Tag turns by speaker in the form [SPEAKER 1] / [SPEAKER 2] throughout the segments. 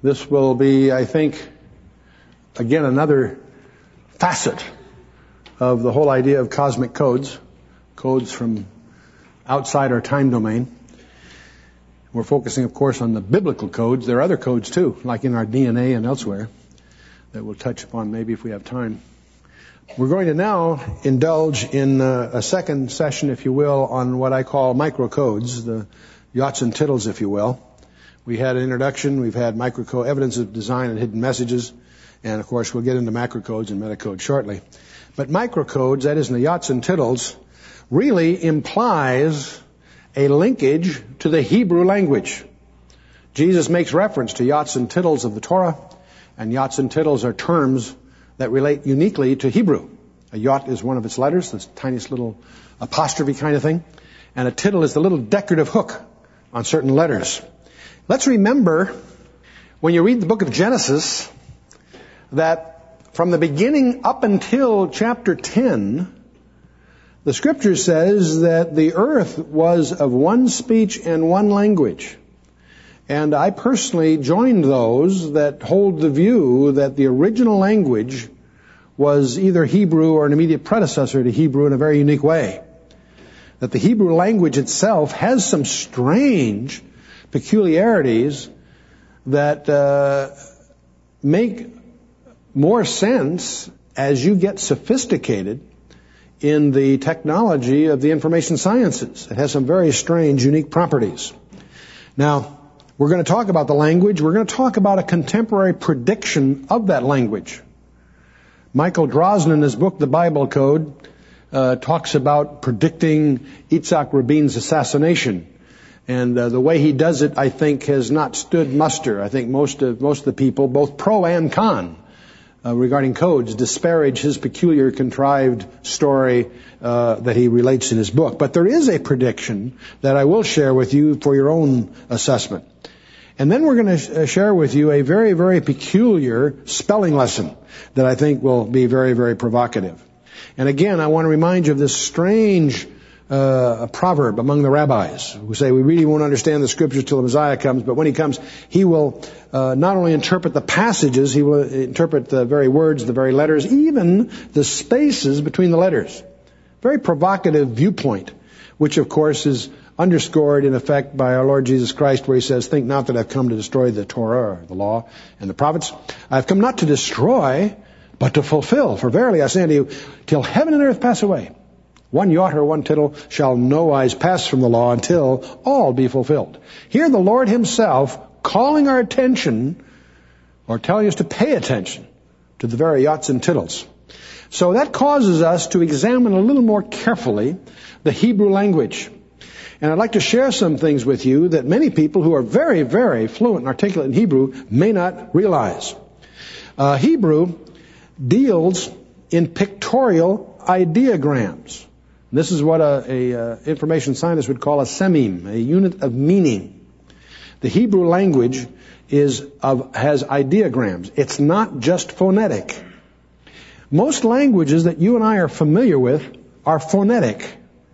[SPEAKER 1] This will be, I think, again, another facet of the whole idea of cosmic codes, codes from outside our time domain. We're focusing, of course, on the biblical codes. There are other codes, too, like in our DNA and elsewhere, that we'll touch upon maybe if we have time. We're going to now indulge in a second session, if you will, on what I call microcodes, the yots and tittles, if you will. We had an introduction. We've had microcode, evidence of design and hidden messages. And, of course, we'll get into macrocodes and metacodes shortly. But microcodes, that is in the yots and tittles, really implies a linkage to the Hebrew language. Jesus makes reference to yots and tittles of the Torah, and yots and tittles are terms that relate uniquely to Hebrew. A yot is one of its letters, this tiniest little apostrophe kind of thing, and a tittle is the little decorative hook on certain letters. Let's remember, when you read the book of Genesis, that from the beginning up until chapter 10, the Scripture says that the earth was of one speech and one language. And I personally joined those that hold the view that the original language was either Hebrew or an immediate predecessor to Hebrew in a very unique way. That the Hebrew language itself has some strange peculiarities that make more sense as you get sophisticated in the technology of the information sciences. It has some very strange, unique properties. Now, we're going to talk about the language. We're going to talk about a contemporary prediction of that language. Michael Drosnin, in his book, The Bible Code, talks about predicting Yitzhak Rabin's assassination. And the way he does it, I think, has not stood muster. I think most of the people, both pro and con, regarding codes, disparage his peculiar contrived story that he relates in his book. But there is a prediction that I will share with you for your own assessment. And then we're going to share with you a very, very peculiar spelling lesson that I think will be very, very provocative. And again, I want to remind you of this strange proverb among the rabbis who say we really won't understand the Scriptures till the Messiah comes, but when he comes, he will not only interpret the passages, he will interpret the very words, the very letters, even the spaces between the letters. Very provocative viewpoint, which of course is underscored in effect by our Lord Jesus Christ, where he says, "Think not that I've come to destroy the Torah or the law and the prophets. I've come not to destroy, but to fulfill. For verily I say unto you, till heaven and earth pass away, one jot or one tittle shall no wise pass from the law until all be fulfilled." Here the Lord himself calling our attention, or telling us to pay attention to the very yots and tittles. So that causes us to examine a little more carefully the Hebrew language. And I'd like to share some things with you that many people who are very, very fluent and articulate in Hebrew may not realize. Hebrew deals in pictorial ideograms. This is what a information scientist would call a semim, a unit of meaning. The Hebrew language has ideograms. It's not just phonetic. Most languages that you and I are familiar with are phonetic.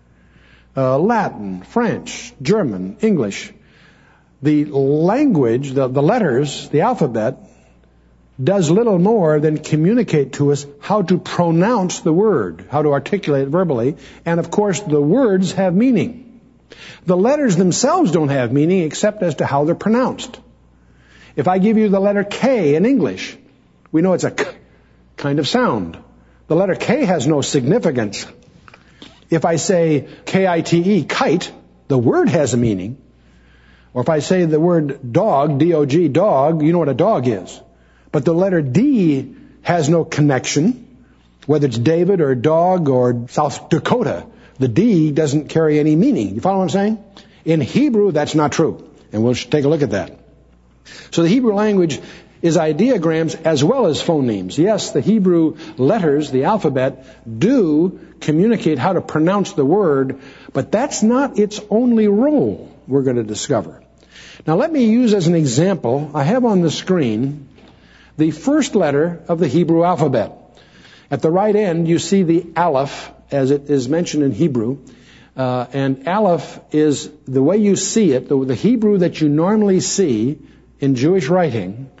[SPEAKER 1] Latin, French, German, English. The language, the letters, the alphabet, does little more than communicate to us how to pronounce the word, how to articulate it verbally, and of course the words have meaning. The letters themselves don't have meaning except as to how they're pronounced. If I give you the letter K in English, we know it's a K kind of sound. The letter K has no significance. If I say K-I-T-E, kite, the word has a meaning. Or if I say the word dog, D-O-G, dog, you know what a dog is. But the letter D has no connection, whether it's David or dog or South Dakota. The D doesn't carry any meaning. You follow what I'm saying? In Hebrew, that's not true. And we'll take a look at that. So the Hebrew language is ideograms as well as phonemes. Yes, the Hebrew letters, the alphabet, do communicate how to pronounce the word, but that's not its only role, we're going to discover. Now let me use as an example, I have on the screen the first letter of the Hebrew alphabet. At the right end, you see the Aleph, as it is mentioned in Hebrew. And Aleph is, the way you see it, the Hebrew that you normally see in Jewish writing,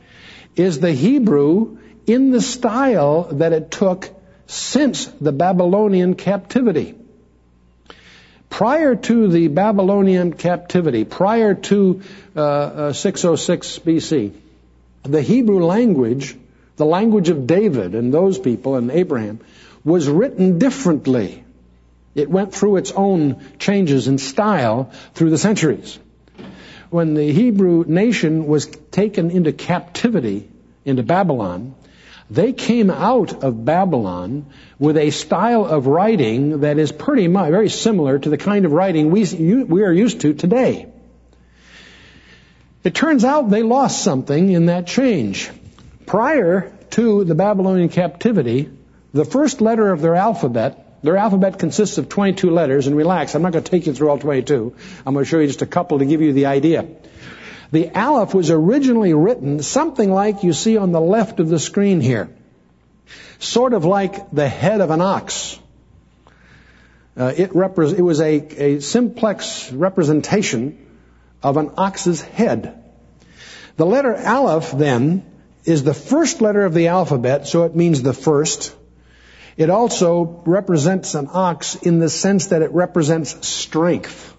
[SPEAKER 1] is the Hebrew in the style that it took since the Babylonian captivity. Prior to the Babylonian captivity, prior to 606 BC, the Hebrew language, the language of David and those people and Abraham, was written differently. It went through its own changes in style through the centuries. When the Hebrew nation was taken into captivity, into Babylon, they came out of Babylon with a style of writing that is pretty much very similar to the kind of writing we are used to today. It turns out they lost something in that change. Prior to the Babylonian captivity, the first letter of their alphabet consists of 22 letters, and relax, I'm not going to take you through all 22. I'm going to show you just a couple to give you the idea. The Aleph was originally written something like you see on the left of the screen here. Sort of like the head of an ox. It was a simplex representation of an ox's head. The letter Aleph, then, is the first letter of the alphabet, so it means the first. It also represents an ox in the sense that it represents strength.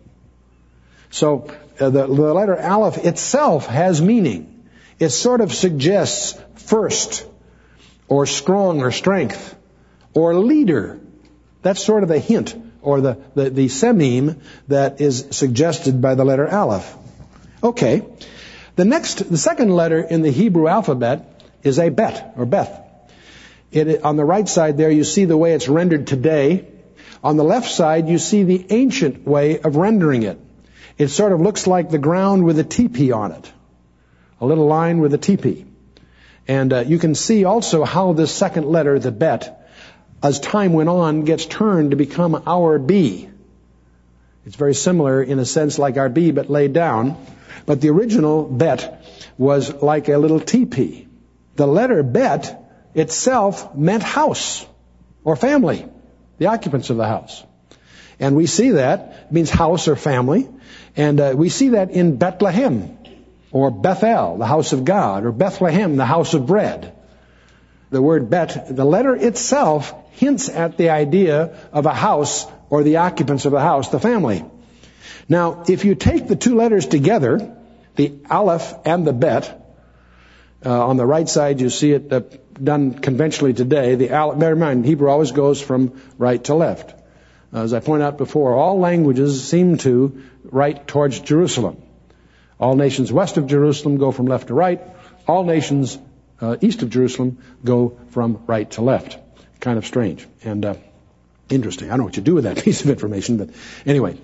[SPEAKER 1] So the letter Aleph itself has meaning. It sort of suggests first, or strong, or strength, or leader. That's sort of a hint, or the semim that is suggested by the letter Aleph. Okay. The second letter in the Hebrew alphabet is a bet, or Beth. On the right side there, you see the way it's rendered today. On the left side, you see the ancient way of rendering it. It sort of looks like the ground with a teepee on it. A little line with a teepee. And you can see also how this second letter, the bet, as time went on, gets turned to become our B. It's very similar in a sense like our B, but laid down. But the original bet was like a little teepee. The letter bet itself meant house or family, the occupants of the house. And we see that, it means house or family, and we see that in Bethlehem, or Bethel, the house of God, or Bethlehem, the house of bread. The word bet, the letter itself hints at the idea of a house or the occupants of the house, the family. Now, if you take the two letters together, the Aleph and the bet, on the right side you see it done conventionally today. Bear in mind, Hebrew always goes from right to left. As I pointed out before, all languages seem to write towards Jerusalem. All nations west of Jerusalem go from left to right. All nations east of Jerusalem go from right to left. Kind of strange and interesting. I don't know what you do with that piece of information, but anyway.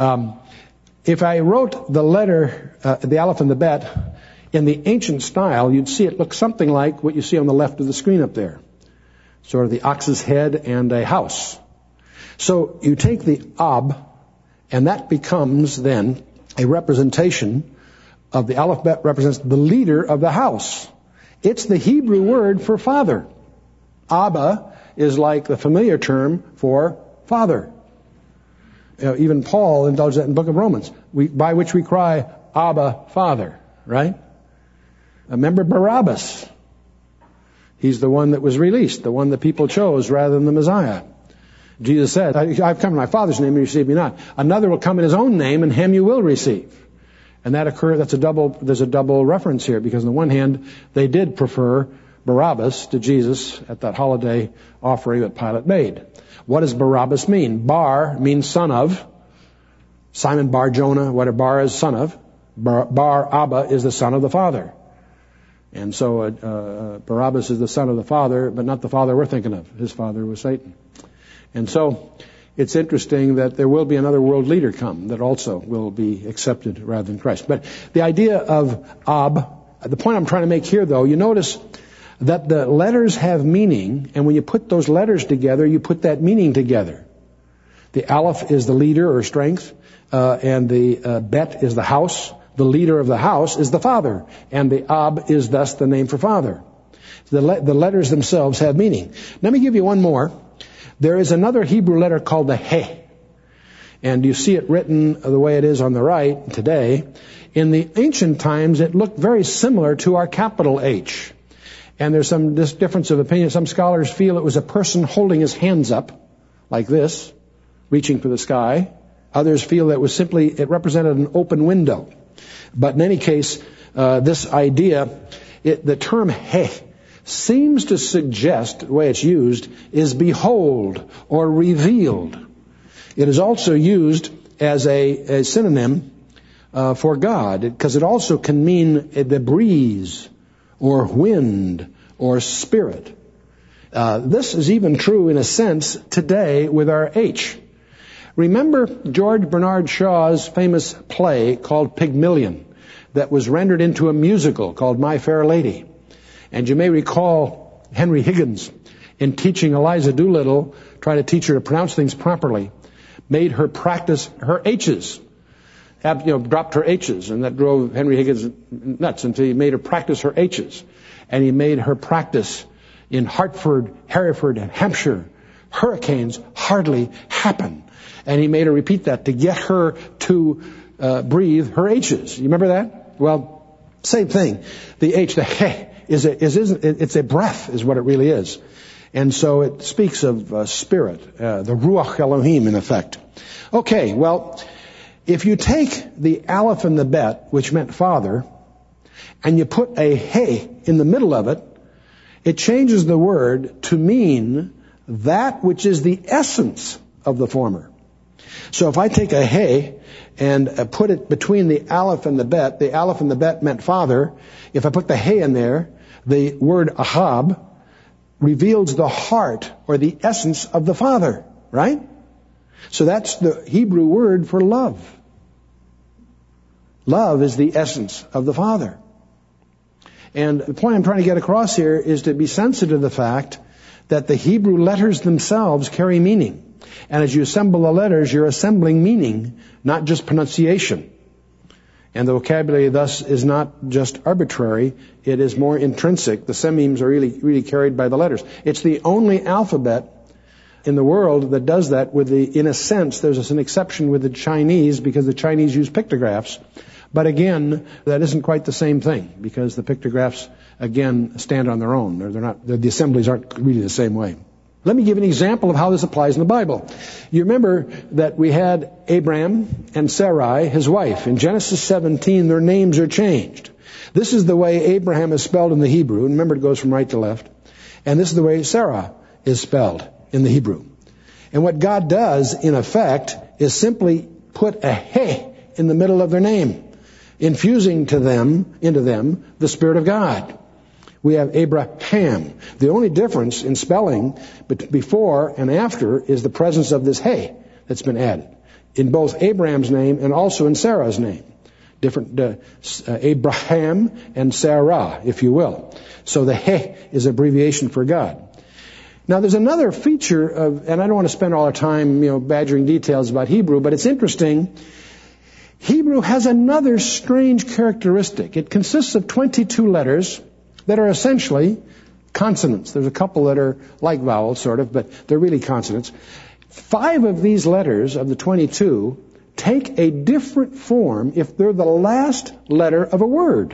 [SPEAKER 1] If I wrote the letter, the Aleph and the bet, in the ancient style, you'd see it look something like what you see on the left of the screen up there. Sort of the ox's head and a house. So you take the Ab, and that becomes then a representation of the Aleph bet represents the leader of the house. It's the Hebrew word for father. Abba is like the familiar term for father. Even Paul indulged that in the book of Romans, by which we cry, Abba, Father, right? Remember Barabbas. He's the one that was released, the one that people chose rather than the Messiah. Jesus said, I've come in my Father's name and you receive me not. Another will come in his own name and him you will receive. And there's a double reference here, because on the one hand, they did prefer Barabbas to Jesus at that holiday offering that Pilate made. What does Barabbas mean? Bar means son of. Simon Bar Jonah, whatever Bar is son of. Bar Abba is the son of the Father. And so Barabbas is the son of the Father, but not the Father we're thinking of. His father was Satan. And so it's interesting that there will be another world leader come that also will be accepted rather than Christ. But the idea of Ab, the point I'm trying to make here, though, you notice that the letters have meaning, and when you put those letters together, you put that meaning together. The Aleph is the leader or strength, and the Bet is the house. The leader of the house is the father, and the Ab is thus the name for father. The letters themselves have meaning. Let me give you one more. There is another Hebrew letter called the He, and you see it written the way it is on the right today. In the ancient times, it looked very similar to our capital H. And there's some difference of opinion. Some scholars feel it was a person holding his hands up, like this, reaching for the sky. Others feel that it represented an open window. But in any case, this idea, the term he, seems to suggest, the way it's used, is behold or revealed. It is also used as a synonym for God, because it also can mean the breeze or wind or spirit. This is even true in a sense today with our H. Remember George Bernard Shaw's famous play called Pygmalion that was rendered into a musical called My Fair Lady. And you may recall Henry Higgins, in teaching Eliza Doolittle, trying to teach her to pronounce things properly, made her practice her H's. Dropped her H's, and that drove Henry Higgins nuts until he made her practice her H's. And he made her practice in Hartford, Hereford, and Hampshire. Hurricanes hardly happen. And he made her repeat that to get her to breathe her H's. You remember that? Well, same thing. The H, the he, it's a breath, is what it really is. And so it speaks of spirit, the Ruach Elohim, in effect. Okay, well, if you take the Aleph and the Bet, which meant father, and you put a he in the middle of it, it changes the word to mean that which is the essence of the former. So if I take a he and put it between the Aleph and the Bet meant father. If I put the he in there, the word ahab reveals the heart or the essence of the father, right? So that's the Hebrew word for love. Love is the essence of the Father. And the point I'm trying to get across here is to be sensitive to the fact that the Hebrew letters themselves carry meaning. And as you assemble the letters, you're assembling meaning, not just pronunciation. And the vocabulary thus is not just arbitrary, it is more intrinsic. The semimes are really carried by the letters. It's the only alphabet in the world that does that in a sense, there's an exception with the Chinese because the Chinese use pictographs. But again, that isn't quite the same thing because the pictographs, again, stand on their own. The assemblies aren't really the same way. Let me give an example of how this applies in the Bible. You remember that we had Abraham and Sarai, his wife. In Genesis 17, their names are changed. This is the way Abraham is spelled in the Hebrew. Remember, it goes from right to left. And this is the way Sarah is spelled in the Hebrew. And what God does, in effect, is simply put a he in the middle of their name, infusing into them the Spirit of God. We have Abraham. The only difference in spelling before and after is the presence of this he that's been added in both Abraham's name and also in Sarah's name. Different Abraham and Sarah, if you will. So the he is abbreviation for God. Now there's another feature and I don't want to spend all our time, badgering details about Hebrew, but it's interesting. Hebrew has another strange characteristic. It consists of 22 letters that are essentially consonants. There's a couple that are like vowels, sort of, but they're really consonants. 5 of these letters of the 22 take a different form if they're the last letter of a word.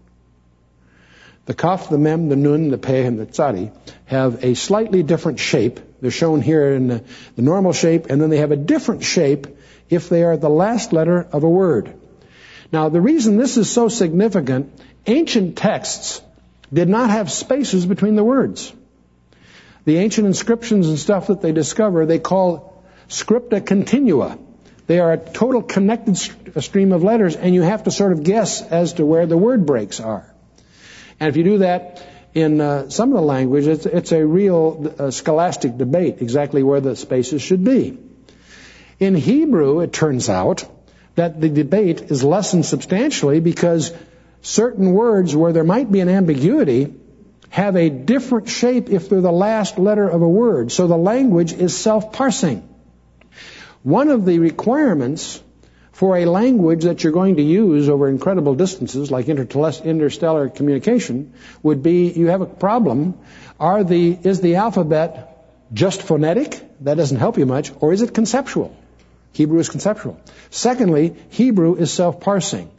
[SPEAKER 1] The kaf, the mem, the nun, the peh, and the tzadi have a slightly different shape. They're shown here in the normal shape, and then they have a different shape if they are the last letter of a word. Now, the reason this is so significant, ancient texts did not have spaces between the words. The ancient inscriptions and stuff that they discover, they call scripta continua. They are a total connected stream of letters, and you have to sort of guess as to where the word breaks are. And if you do that in some of the language, it's a real scholastic debate exactly where the spaces should be. In Hebrew, it turns out that the debate is lessened substantially because certain words where there might be an ambiguity have a different shape if they're the last letter of a word. So the language is self-parsing. One of the requirements for a language that you're going to use over incredible distances, like interstellar communication, would be you have a problem. Is the alphabet just phonetic? That doesn't help you much. Or is it conceptual? Hebrew is conceptual. Secondly, Hebrew is self-parsing.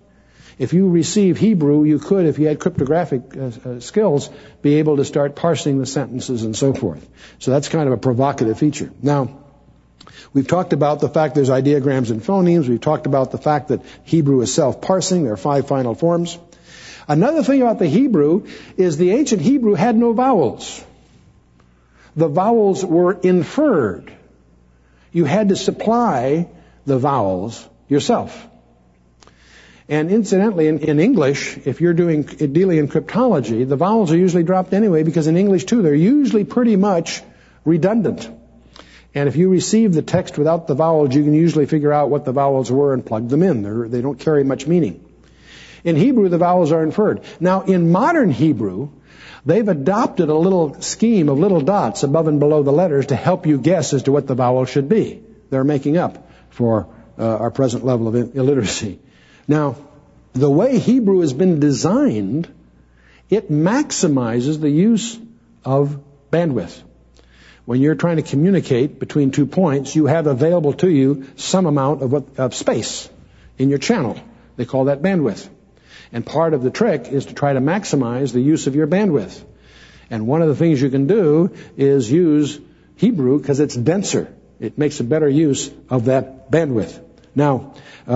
[SPEAKER 1] If you receive Hebrew, you could, if you had cryptographic skills, be able to start parsing the sentences and so forth. So that's kind of a provocative feature. Now, we've talked about the fact there's ideograms and phonemes. We've talked about the fact that Hebrew is self-parsing. There are 5 final forms. Another thing about the Hebrew is the ancient Hebrew had no vowels. The vowels were inferred. You had to supply the vowels yourself. And incidentally, in English, if you're dealing in cryptology, the vowels are usually dropped anyway, because in English too, they're usually pretty much redundant. And if you receive the text without the vowels, you can usually figure out what the vowels were and plug them in. They don't carry much meaning. In Hebrew, the vowels are inferred. Now, in modern Hebrew, they've adopted a little scheme of little dots above and below the letters to help you guess as to what the vowel should be. They're making up for our present level of illiteracy. Now, the way Hebrew has been designed, it maximizes the use of bandwidth. When you're trying to communicate between 2 points, you have available to you some amount of space in your channel. They call that bandwidth. And part of the trick is to try to maximize the use of your bandwidth. And one of the things you can do is use Hebrew because it's denser. It makes a better use of that bandwidth. Now,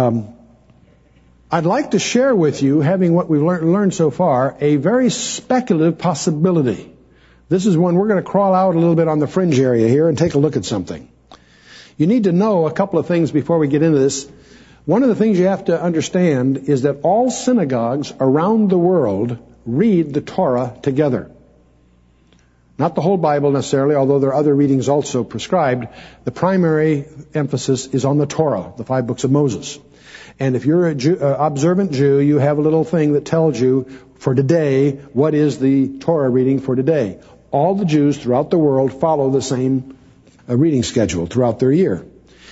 [SPEAKER 1] I'd like to share with you, having what we've learned so far, a very speculative possibility. This is one we're going to crawl out a little bit on the fringe area here and take a look at something. You need to know a couple of things before we get into this. One of the things you have to understand is that all synagogues around the world read the Torah together. Not the whole Bible necessarily, although there are other readings also prescribed. The primary emphasis is on the Torah, the 5 books of Moses. And if you're an observant Jew, you have a little thing that tells you for today, what is the Torah reading for today. All the Jews throughout the world follow the same reading schedule throughout their year.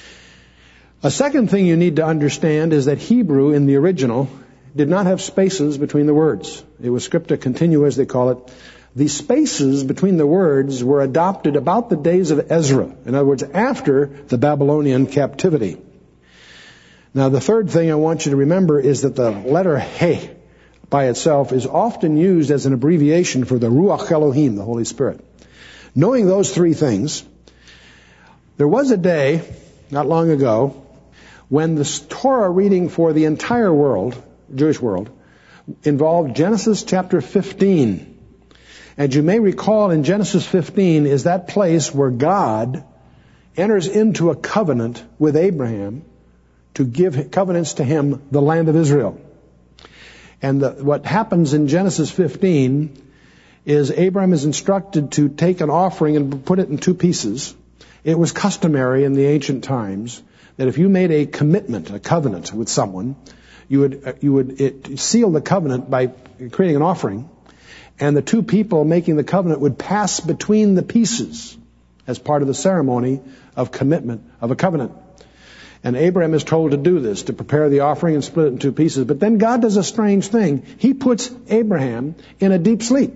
[SPEAKER 1] A second thing you need to understand is that Hebrew in the original did not have spaces between the words. It was scripta continua, as they call it. The spaces between the words were adopted about the days of Ezra. In other words, after the Babylonian captivity. Now, the third thing I want you to remember is that the letter He by itself is often used as an abbreviation for the Ruach Elohim, the Holy Spirit. Knowing those 3 things, there was a day, not long ago, when the Torah reading for the entire world, Jewish world, involved Genesis chapter 15. And you may recall in Genesis 15 is that place where God enters into a covenant with Abraham to give covenants to him the land of Israel. And what happens in Genesis 15 is Abraham is instructed to take an offering and put it in 2 pieces. It was customary in the ancient times that if you made a commitment, a covenant with someone, you would seal the covenant by creating an offering, and the 2 people making the covenant would pass between the pieces as part of the ceremony of commitment of a covenant. And Abraham is told to do this, to prepare the offering and split it in 2 pieces. But then God does a strange thing. He puts Abraham in a deep sleep.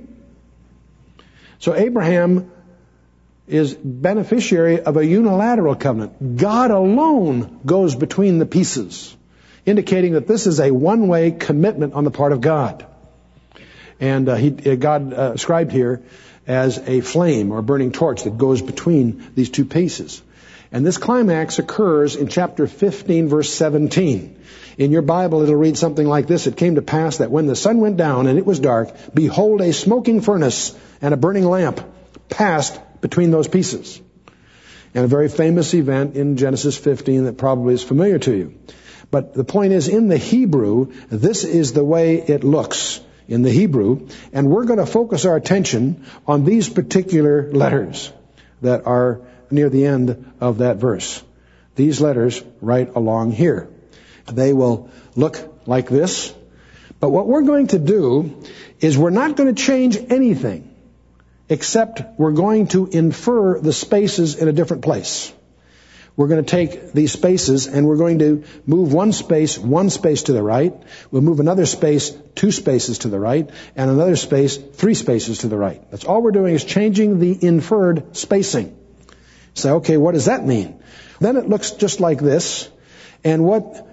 [SPEAKER 1] So Abraham is beneficiary of a unilateral covenant. God alone goes between the pieces, indicating that this is a one-way commitment on the part of God. And God ascribed here as a flame or a burning torch that goes between these 2 pieces. And this climax occurs in chapter 15, verse 17. In your Bible, it'll read something like this. It came to pass that when the sun went down and it was dark, behold, a smoking furnace and a burning lamp passed between those pieces. And a very famous event in Genesis 15 that probably is familiar to you. But the point is, in the Hebrew, this is the way it looks in the Hebrew. And we're going to focus our attention on these particular letters that are near the end of that verse. These letters right along here. They will look like this. But what we're going to do is we're not going to change anything, except we're going to infer the spaces in a different place. We're going to take these spaces and we're going to move one space to the right. We'll move another space 2 spaces to the right, and another space 3 spaces to the right. That's all we're doing, is changing the inferred spacing. Say, okay, what does that mean? Then it looks just like this. And what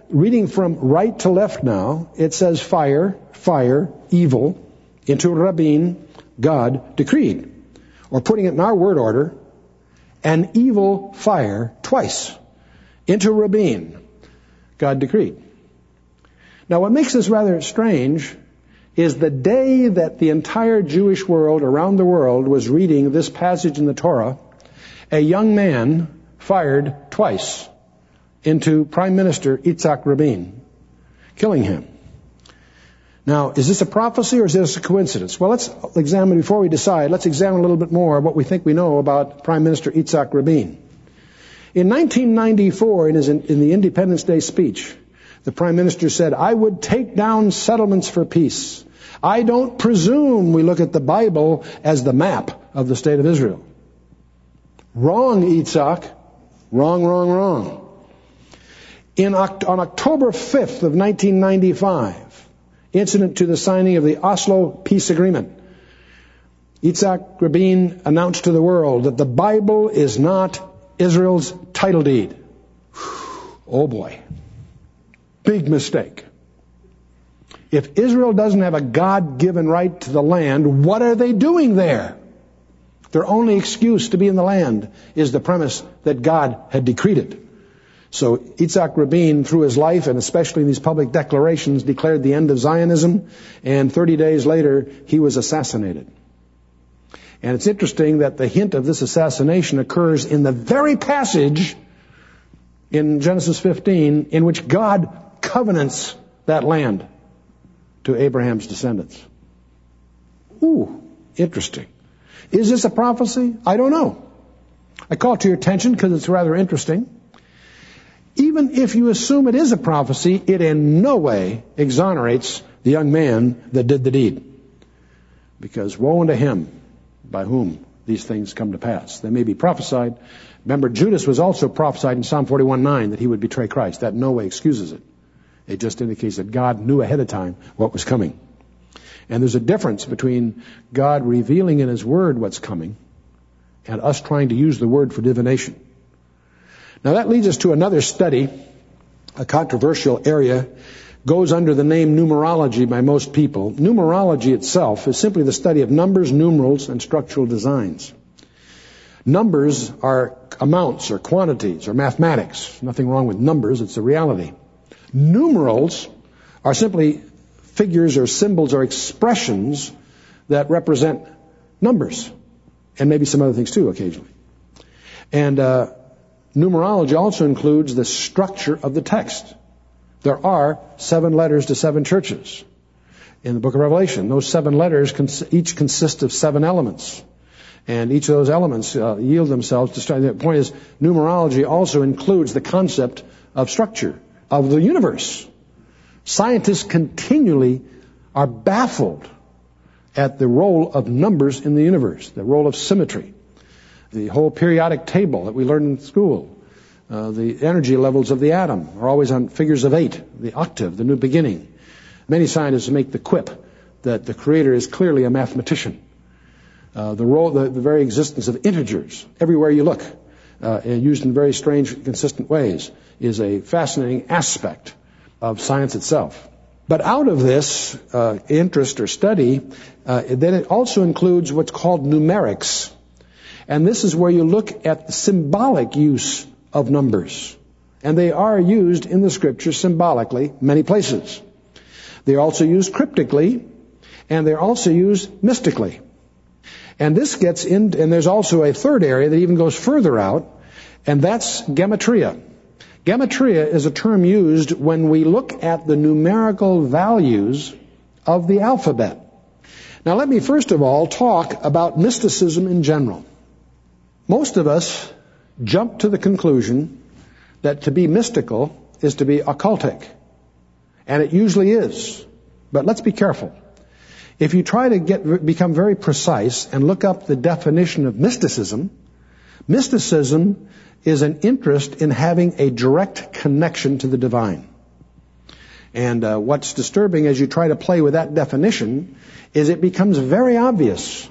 [SPEAKER 1] reading from right to left now, it says fire, fire, evil, into Rabin, God decreed. Or putting it in our word order, an evil fire twice. Into Rabin, God decreed. Now what makes this rather strange is the day that the entire Jewish world around the world was reading this passage in the Torah, a young man fired twice into Prime Minister Yitzhak Rabin, killing him. Now, is this a prophecy or is this a coincidence? Well, let's examine, before we decide, let's examine a little bit more what we think we know about Prime Minister Yitzhak Rabin. In 1994, in the Independence Day speech, the Prime Minister said, "I would take down settlements for peace. I don't presume we look at the Bible as the map of the state of Israel." Wrong, Yitzhak. Wrong, wrong, wrong. On October 5th of 1995, incident to the signing of the Oslo Peace Agreement, Yitzhak Rabin announced to the world that the Bible is not Israel's title deed. Oh boy. Big mistake. If Israel doesn't have a God-given right to the land, what are they doing there? Their only excuse to be in the land is the premise that God had decreed it. So Yitzhak Rabin, through his life, and especially in these public declarations, declared the end of Zionism, and 30 days later, he was assassinated. And it's interesting that the hint of this assassination occurs in the very passage in Genesis 15 in which God covenants that land to Abraham's descendants. Ooh, interesting. Is this a prophecy? I don't know. I call it to your attention because it's rather interesting. Even if you assume it is a prophecy, it in no way exonerates the young man that did the deed. Because woe unto him by whom these things come to pass. They may be prophesied. Remember, Judas was also prophesied in Psalm 41:9 that he would betray Christ. That in no way excuses it. It just indicates that God knew ahead of time what was coming. And there's a difference between God revealing in His Word what's coming and us trying to use the Word for divination. Now that leads us to another study, a controversial area, goes under the name numerology by most people. Numerology itself is simply the study of numbers, numerals, and structural designs. Numbers are amounts or quantities or mathematics. Nothing wrong with numbers, it's a reality. Numerals are simply figures or symbols or expressions that represent numbers, and maybe some other things too occasionally. And numerology also includes the structure of the text. There are 7 letters to 7 churches in the book of Revelation. Those 7 letters each consist of 7 elements. And each of those elements yield themselves to structure. The point is, numerology also includes the concept of structure of the universe. Scientists continually are baffled at the role of numbers in the universe, the role of symmetry. The whole periodic table that we learned in school, the energy levels of the atom are always on figures of 8, the octave, the new beginning. Many scientists make the quip that the Creator is clearly a mathematician. The very existence of integers everywhere you look, and used in very strange, consistent ways, is a fascinating aspect of science itself. But out of this interest or study, then it also includes what's called numerics. And this is where you look at the symbolic use of numbers. And they are used in the Scriptures symbolically many places. They're also used cryptically, and they're also used mystically. And this gets in, and there's also a third area that even goes further out, and that's gematria. Gematria is a term used when we look at the numerical values of the alphabet. Now let me first of all talk about mysticism in general. Most of us jump to the conclusion that to be mystical is to be occultic. And it usually is. But let's be careful. If you try to become very precise and look up the definition of mysticism, mysticism is an interest in having a direct connection to the divine. And what's disturbing as you try to play with that definition is it becomes very obvious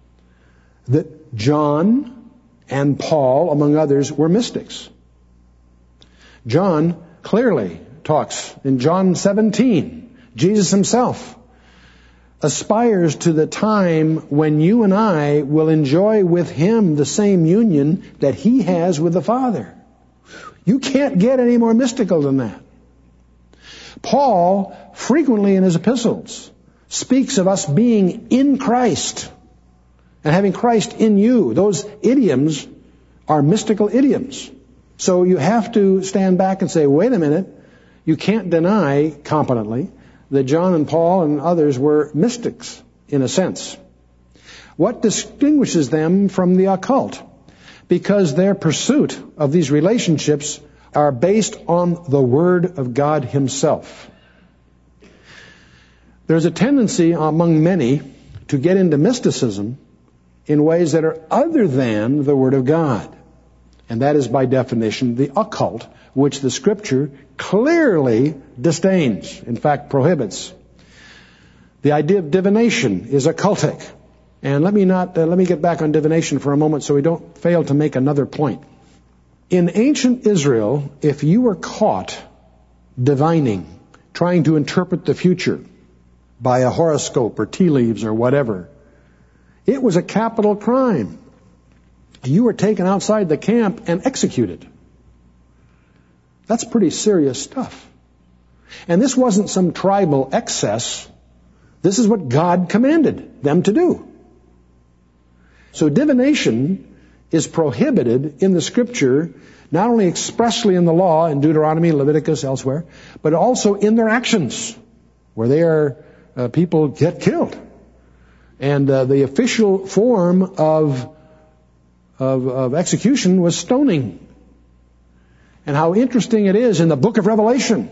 [SPEAKER 1] that John and Paul, among others, were mystics. John clearly talks in John 17. Jesus himself aspires to the time when you and I will enjoy with him the same union that he has with the Father. You can't get any more mystical than that. Paul, frequently in his epistles, speaks of us being in Christ and having Christ in you. Those idioms are mystical idioms. So you have to stand back and say, wait a minute, you can't deny competently that John and Paul and others were mystics, in a sense. What distinguishes them from the occult? Because their pursuit of these relationships are based on the Word of God himself. There's a tendency among many to get into mysticism in ways that are other than the Word of God. And that is by definition the occult, which the Scripture clearly disdains, in fact prohibits. The idea of divination is occultic. And let me get back on divination for a moment so we don't fail to make another point. In ancient Israel, if you were caught divining, trying to interpret the future by a horoscope or tea leaves or whatever, it was a capital crime. You were taken outside the camp and executed. That's pretty serious stuff. And this wasn't some tribal excess. This is what God commanded them to do. So divination is prohibited in the Scripture, not only expressly in the law, in Deuteronomy, Leviticus, elsewhere, but also in their actions, where they are people get killed. And the official form of execution was stoning. And how interesting it is in the book of Revelation,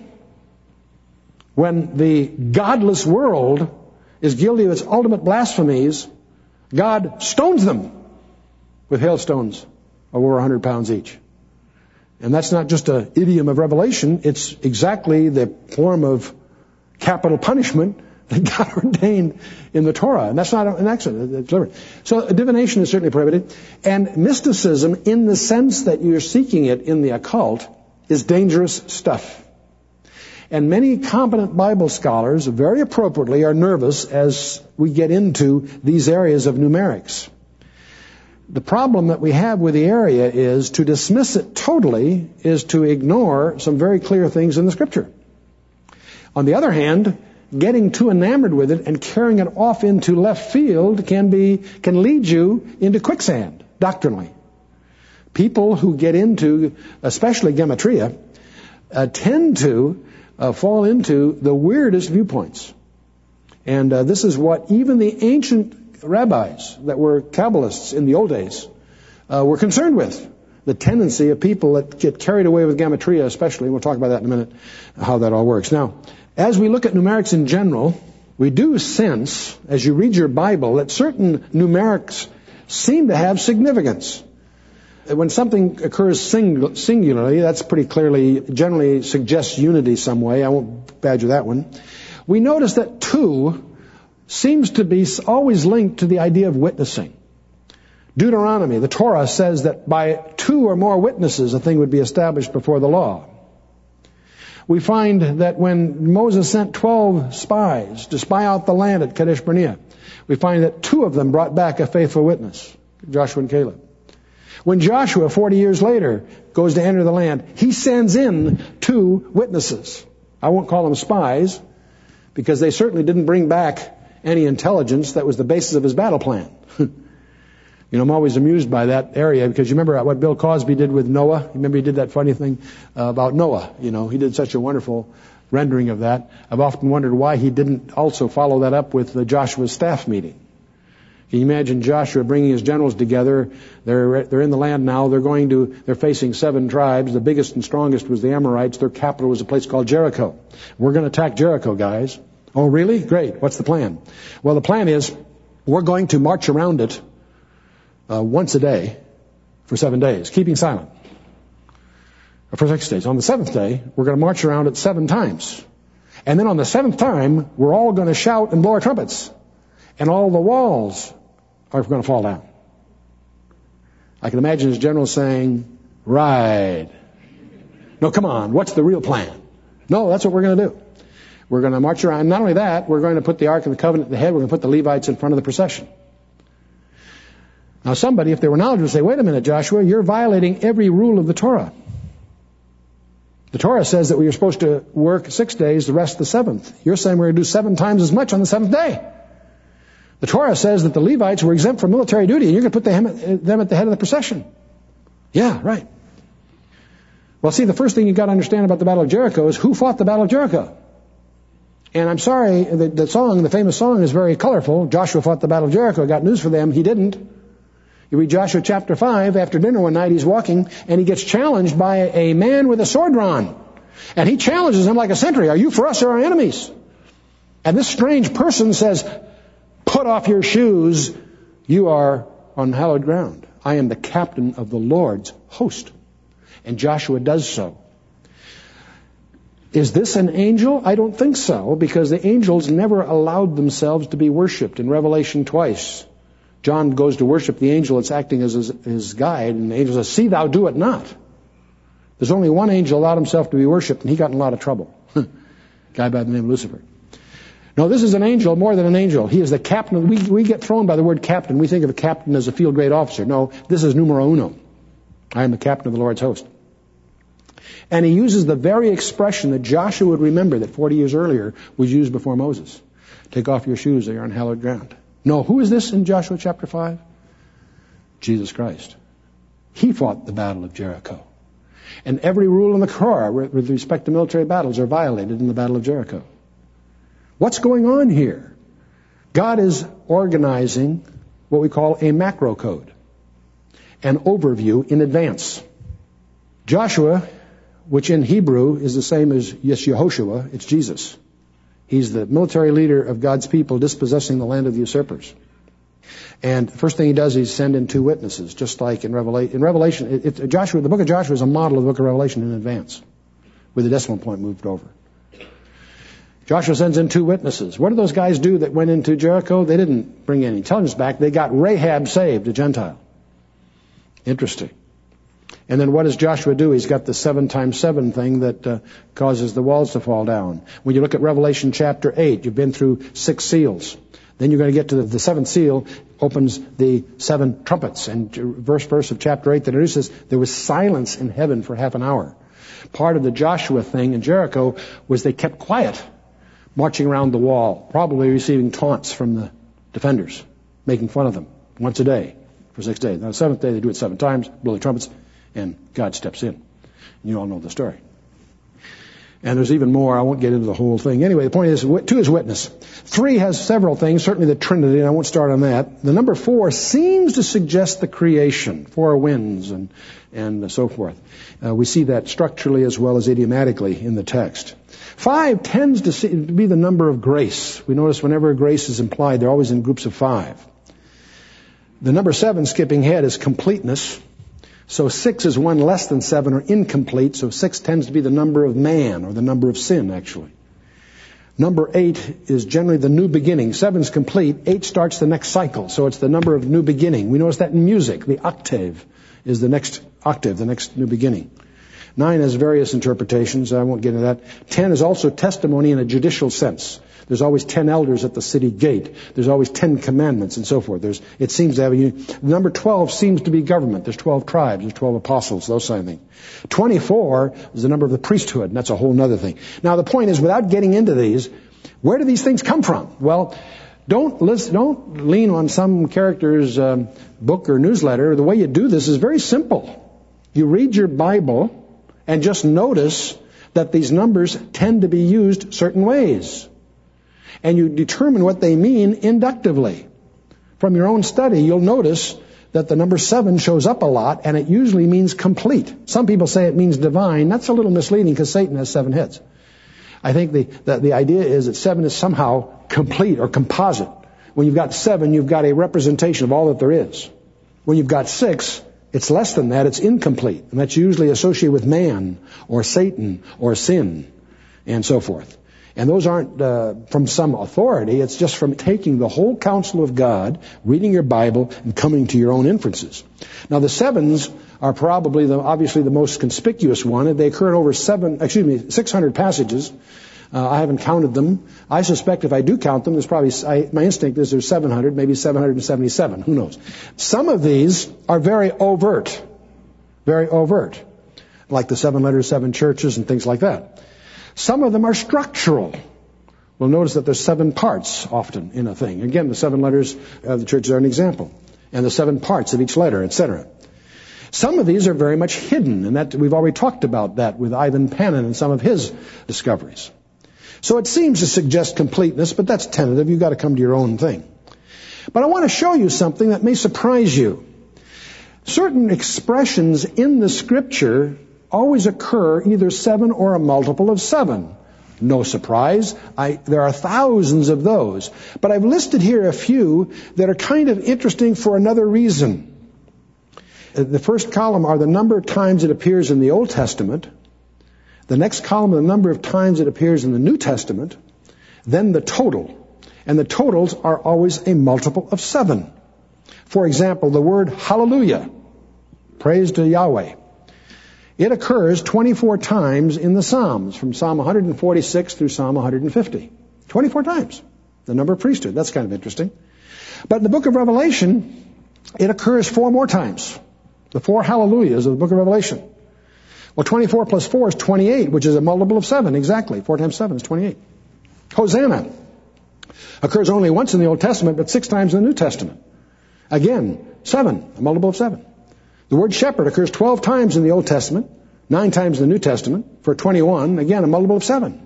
[SPEAKER 1] when the godless world is guilty of its ultimate blasphemies, God stones them with hailstones of over 100 pounds each. And that's not just an idiom of Revelation, it's exactly the form of capital punishment that God ordained in the Torah. And that's not an accident. It's deliberate. So divination is certainly prohibited. And mysticism, in the sense that you're seeking it in the occult, is dangerous stuff. And many competent Bible scholars, very appropriately, are nervous as we get into these areas of numerics. The problem that we have with the area is to dismiss it totally is to ignore some very clear things in the Scripture. On the other hand, getting too enamored with it and carrying it off into left field can lead you into quicksand, doctrinally. People who get into, especially gematria, tend to fall into the weirdest viewpoints. And this is what even the ancient rabbis that were Kabbalists in the old days were concerned with. The tendency of people that get carried away with gematria especially. We'll talk about that in a minute, how that all works. Now, as we look at numerics in general, we do sense, as you read your Bible, that certain numerics seem to have significance. When something occurs singularly, that's pretty clearly, generally suggests unity some way. I won't badger that one. We notice that 2 seems to be always linked to the idea of witnessing. Deuteronomy, the Torah, says that by 2 or more witnesses a thing would be established before the law. We find that when Moses sent 12 spies to spy out the land at Kadesh Barnea, we find that 2 of them brought back a faithful witness, Joshua and Caleb. When Joshua, 40 years later, goes to enter the land, he sends in 2 witnesses. I won't call them spies, because they certainly didn't bring back any intelligence that was the basis of his battle plan. I'm always amused by that area, because you remember what Bill Cosby did with Noah? You remember he did that funny thing about Noah? He did such a wonderful rendering of that. I've often wondered why he didn't also follow that up with the Joshua's staff meeting. Can you imagine Joshua bringing his generals together? They're in the land now. They're facing 7 tribes. The biggest and strongest was the Amorites. Their capital was a place called Jericho. We're going to attack Jericho, guys. Oh, really? Great. What's the plan? Well, the plan is we're going to march around it once a day for 7 days, keeping silent. For 6 days. On the 7th day, we're going to march around it 7 times. And then on the 7th time, we're all going to shout and blow our trumpets. And all the walls are going to fall down. I can imagine his general saying, right. No, come on, what's the real plan? No, that's what we're going to do. We're going to march around. Not only that, we're going to put the Ark of the Covenant at the head. We're going to put the Levites in front of the procession. Now somebody, if they were knowledgeable, would say, wait a minute, Joshua, you're violating every rule of the Torah. The Torah says that we are supposed to work 6 days, the rest the seventh. You're saying we're going to do 7 times as much on the seventh day. The Torah says that the Levites were exempt from military duty, and you're going to put them at the head of the procession. Yeah, right. Well, see, the first thing you've got to understand about the Battle of Jericho is who fought the Battle of Jericho. And I'm sorry, the famous song is very colorful. Joshua fought the Battle of Jericho. I got news for them. He didn't. You read Joshua chapter 5, after dinner one night, he's walking, and he gets challenged by a man with a sword drawn. And he challenges him like a sentry. Are you for us or our enemies? And this strange person says, put off your shoes. You are on hallowed ground. I am the captain of the Lord's host. And Joshua does so. Is this an angel? I don't think so, because the angels never allowed themselves to be worshipped. In Revelation twice, John goes to worship the angel that's acting as his guide, and the angel says, see thou do it not. There's only one angel allowed himself to be worshipped, and he got in a lot of trouble. Guy by the name of Lucifer. No, this is an angel more than an angel. He is the captain. We get thrown by the word captain. We think of a captain as a field grade officer. No, this is numero uno. I am the captain of the Lord's host. And he uses the very expression that Joshua would remember that 40 years earlier was used before Moses. Take off your shoes, they are on hallowed ground. No, who is this in Joshua chapter 5? Jesus Christ. He fought the battle of Jericho. And every rule in the Torah with respect to military battles are violated in the battle of Jericho. What's going on here? God is organizing what we call a macro code, an overview in advance. Joshua, which in Hebrew is the same as Yehoshua, it's Jesus. He's the military leader of God's people dispossessing the land of the usurpers. And the first thing he does is send in 2 witnesses, just like in Revelation. In Revelation, the book of Joshua is a model of the book of Revelation in advance, with the decimal point moved over. Joshua sends in 2 witnesses. What did those guys do that went into Jericho? They didn't bring any intelligence back. They got Rahab saved, a Gentile. Interesting. And then what does Joshua do? He's got the 7 times 7 thing that causes the walls to fall down. When you look at Revelation chapter 8, you've been through 6 seals. Then you're going to get to the 7th seal, opens the 7 trumpets. And verse of chapter 8 that introduces, there was silence in heaven for half an hour. Part of the Joshua thing in Jericho was they kept quiet, marching around the wall, probably receiving taunts from the defenders, making fun of them once a day for 6 days. Now the 7th day they do it 7 times, blow the trumpets, and God steps in. You all know the story. And there's even more. I won't get into the whole thing. Anyway, the point is, 2 is witness. 3 has several things, certainly the Trinity, and I won't start on that. The number 4 seems to suggest the creation, 4 winds and so forth. We see that structurally as well as idiomatically in the text. 5 tends to be the number of grace. We notice whenever grace is implied, they're always in groups of 5. The number 7, skipping ahead, is completeness. So 6 is 1 less than 7 or incomplete. So 6 tends to be the number of man or the number of sin, actually. Number 8 is generally the new beginning. 7 is complete. 8 starts the next cycle. So it's the number of new beginning. We notice that in music. The octave is the next octave, the next new beginning. 9 has various interpretations. I won't get into that. 10 is also testimony in a judicial sense. There's always 10 elders at the city gate. There's always 10 commandments and so forth. It seems to have number 12 seems to be government. There's 12 tribes. There's 12 apostles, those kind of things. 24 is the number of the priesthood, and that's a whole other thing. Now the point is, without getting into these, where do these things come from? Well, don't lean on some character's book or newsletter. The way you do this is very simple. You read your Bible and just notice that these numbers tend to be used certain ways. And you determine what they mean inductively. From your own study, you'll notice that the number 7 shows up a lot, and it usually means complete. Some people say it means divine. That's a little misleading because Satan has 7 heads. I think the idea is that 7 is somehow complete or composite. When you've got 7, you've got a representation of all that there is. When you've got 6, it's less than that. It's incomplete. And that's usually associated with man or Satan or sin and so forth. And those aren't from some authority. It's just from taking the whole counsel of God, reading your Bible, and coming to your own inferences. Now, the sevens are probably obviously the most conspicuous one. They occur in over 600 passages. I haven't counted them. I suspect if I do count them, there's probably, my instinct is there's 700, maybe 777. Who knows? Some of these are very overt, like the 7 letters, 7 churches, and things like that. Some of them are structural. We'll notice that there's 7 parts often in a thing. Again, the 7 letters of the churches are an example, and the 7 parts of each letter, etc. Some of these are very much hidden, and that we've already talked about that with Ivan Panin and some of his discoveries. So it seems to suggest completeness, but that's tentative. You've got to come to your own thing. But I want to show you something that may surprise you. Certain expressions in the Scripture always occur either 7 or a multiple of 7. No surprise. There are thousands of those. But I've listed here a few that are kind of interesting for another reason. The first column are the number of times it appears in the Old Testament. The next column, the number of times it appears in the New Testament. Then the total. And the totals are always a multiple of 7. For example, the word hallelujah, praise to Yahweh. It occurs 24 times in the Psalms, from Psalm 146 through Psalm 150. 24 times. The number of priesthood. That's kind of interesting. But in the book of Revelation, it occurs 4 more times. The 4 hallelujahs of the book of Revelation. Well, 24 plus 4 is 28, which is a multiple of 7, exactly. 4 times 7 is 28. Hosanna occurs only once in the Old Testament, but 6 times in the New Testament. Again, 7, a multiple of 7. The word shepherd occurs 12 times in the Old Testament, 9 times in the New Testament, for 21, again, a multiple of 7.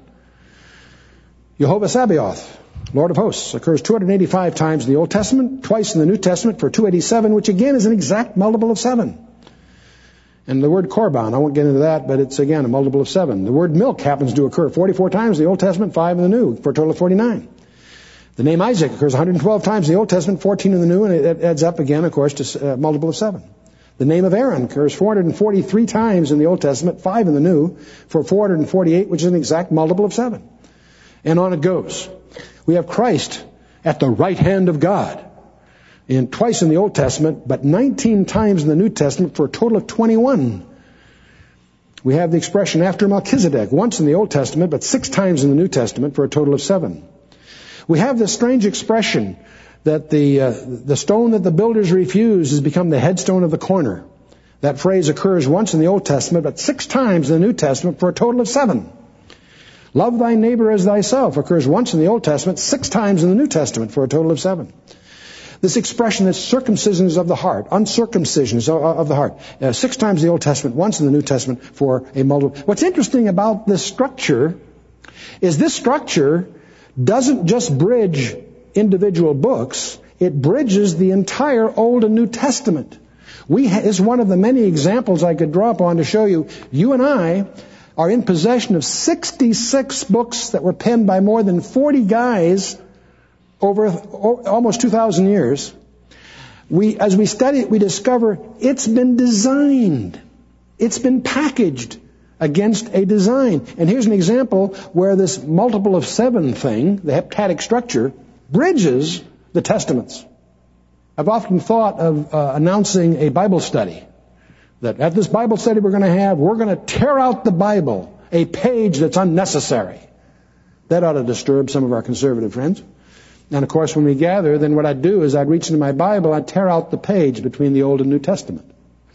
[SPEAKER 1] Jehovah Sabaoth, Lord of hosts, occurs 285 times in the Old Testament, twice in the New Testament, for 287, which again is an exact multiple of 7. And the word korban, I won't get into that, but it's again a multiple of 7. The word milk happens to occur 44 times in the Old Testament, 5 in the New, for a total of 49. The name Isaac occurs 112 times in the Old Testament, 14 in the New, and it adds up again, of course, to a multiple of 7. The name of Aaron occurs 443 times in the Old Testament, 5 in the New, for 448, which is an exact multiple of 7. And on it goes. We have Christ at the right hand of God. And twice in the Old Testament, but 19 times in the New Testament for a total of 21. We have the expression after Melchizedek, once in the Old Testament, but 6 times in the New Testament for a total of 7. We have this strange expression that the stone that the builders refused has become the headstone of the corner. That phrase occurs once in the Old Testament, but 6 times in the New Testament for a total of 7. Love thy neighbor as thyself occurs once in the Old Testament, 6 times in the New Testament for a total of 7. This expression that circumcision is of the heart, uncircumcision is of the heart. 6 times in the Old Testament, once in the New Testament for a multiple. What's interesting about this structure is this structure doesn't just bridge individual books, it bridges the entire Old and New Testament. It's one of the many examples I could draw upon to show you. You and I are in possession of 66 books that were penned by more than 40 guys over almost 2,000 years. As we study it, we discover it's been designed. It's been packaged against a design. And here's an example where this multiple of 7 thing, the heptadic structure, bridges the Testaments. I've often thought of announcing a Bible study. That at this Bible study we're going to tear out the Bible, a page that's unnecessary. That ought to disturb some of our conservative friends. And of course, when we gather, then what I'd do is I'd reach into my Bible, I'd tear out the page between the Old and New Testament.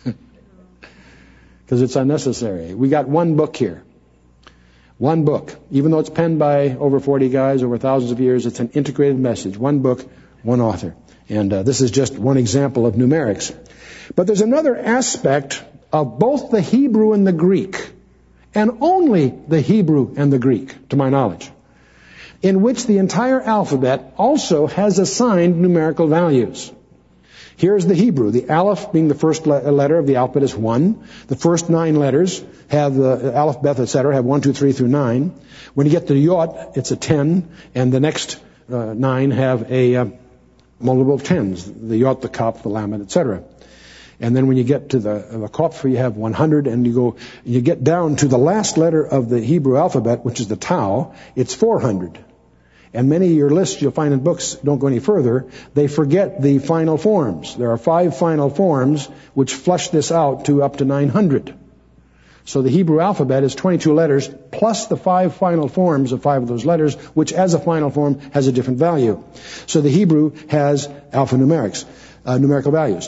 [SPEAKER 1] Because it's unnecessary. We got one book here. One book. Even though it's penned by over 40 guys over thousands of years, it's an integrated message. One book, one author. And this is just one example of numerics. But there's another aspect of both the Hebrew and the Greek, and only the Hebrew and the Greek, to my knowledge, in which the entire alphabet also has assigned numerical values. Here's the Hebrew. The Aleph, being the first letter of the alphabet, is 1. The first 9 letters have the Aleph, Beth, etc., have 1, 2, 3 through 9. When you get to Yod, it's a 10, and the next 9 have a multiple of 10s. The Yod, the Kaf, the Lamed, etc. And then when you get to the Kopf, you have 100, and you get down to the last letter of the Hebrew alphabet, which is the Tau, it's 400. And many of your lists you'll find in books don't go any further. They forget the final forms. There are 5 final forms which flush this out to up to 900. So the Hebrew alphabet is 22 letters plus the 5 final forms of 5 of those letters, which as a final form has a different value. So the Hebrew has alphanumerics, numerical values.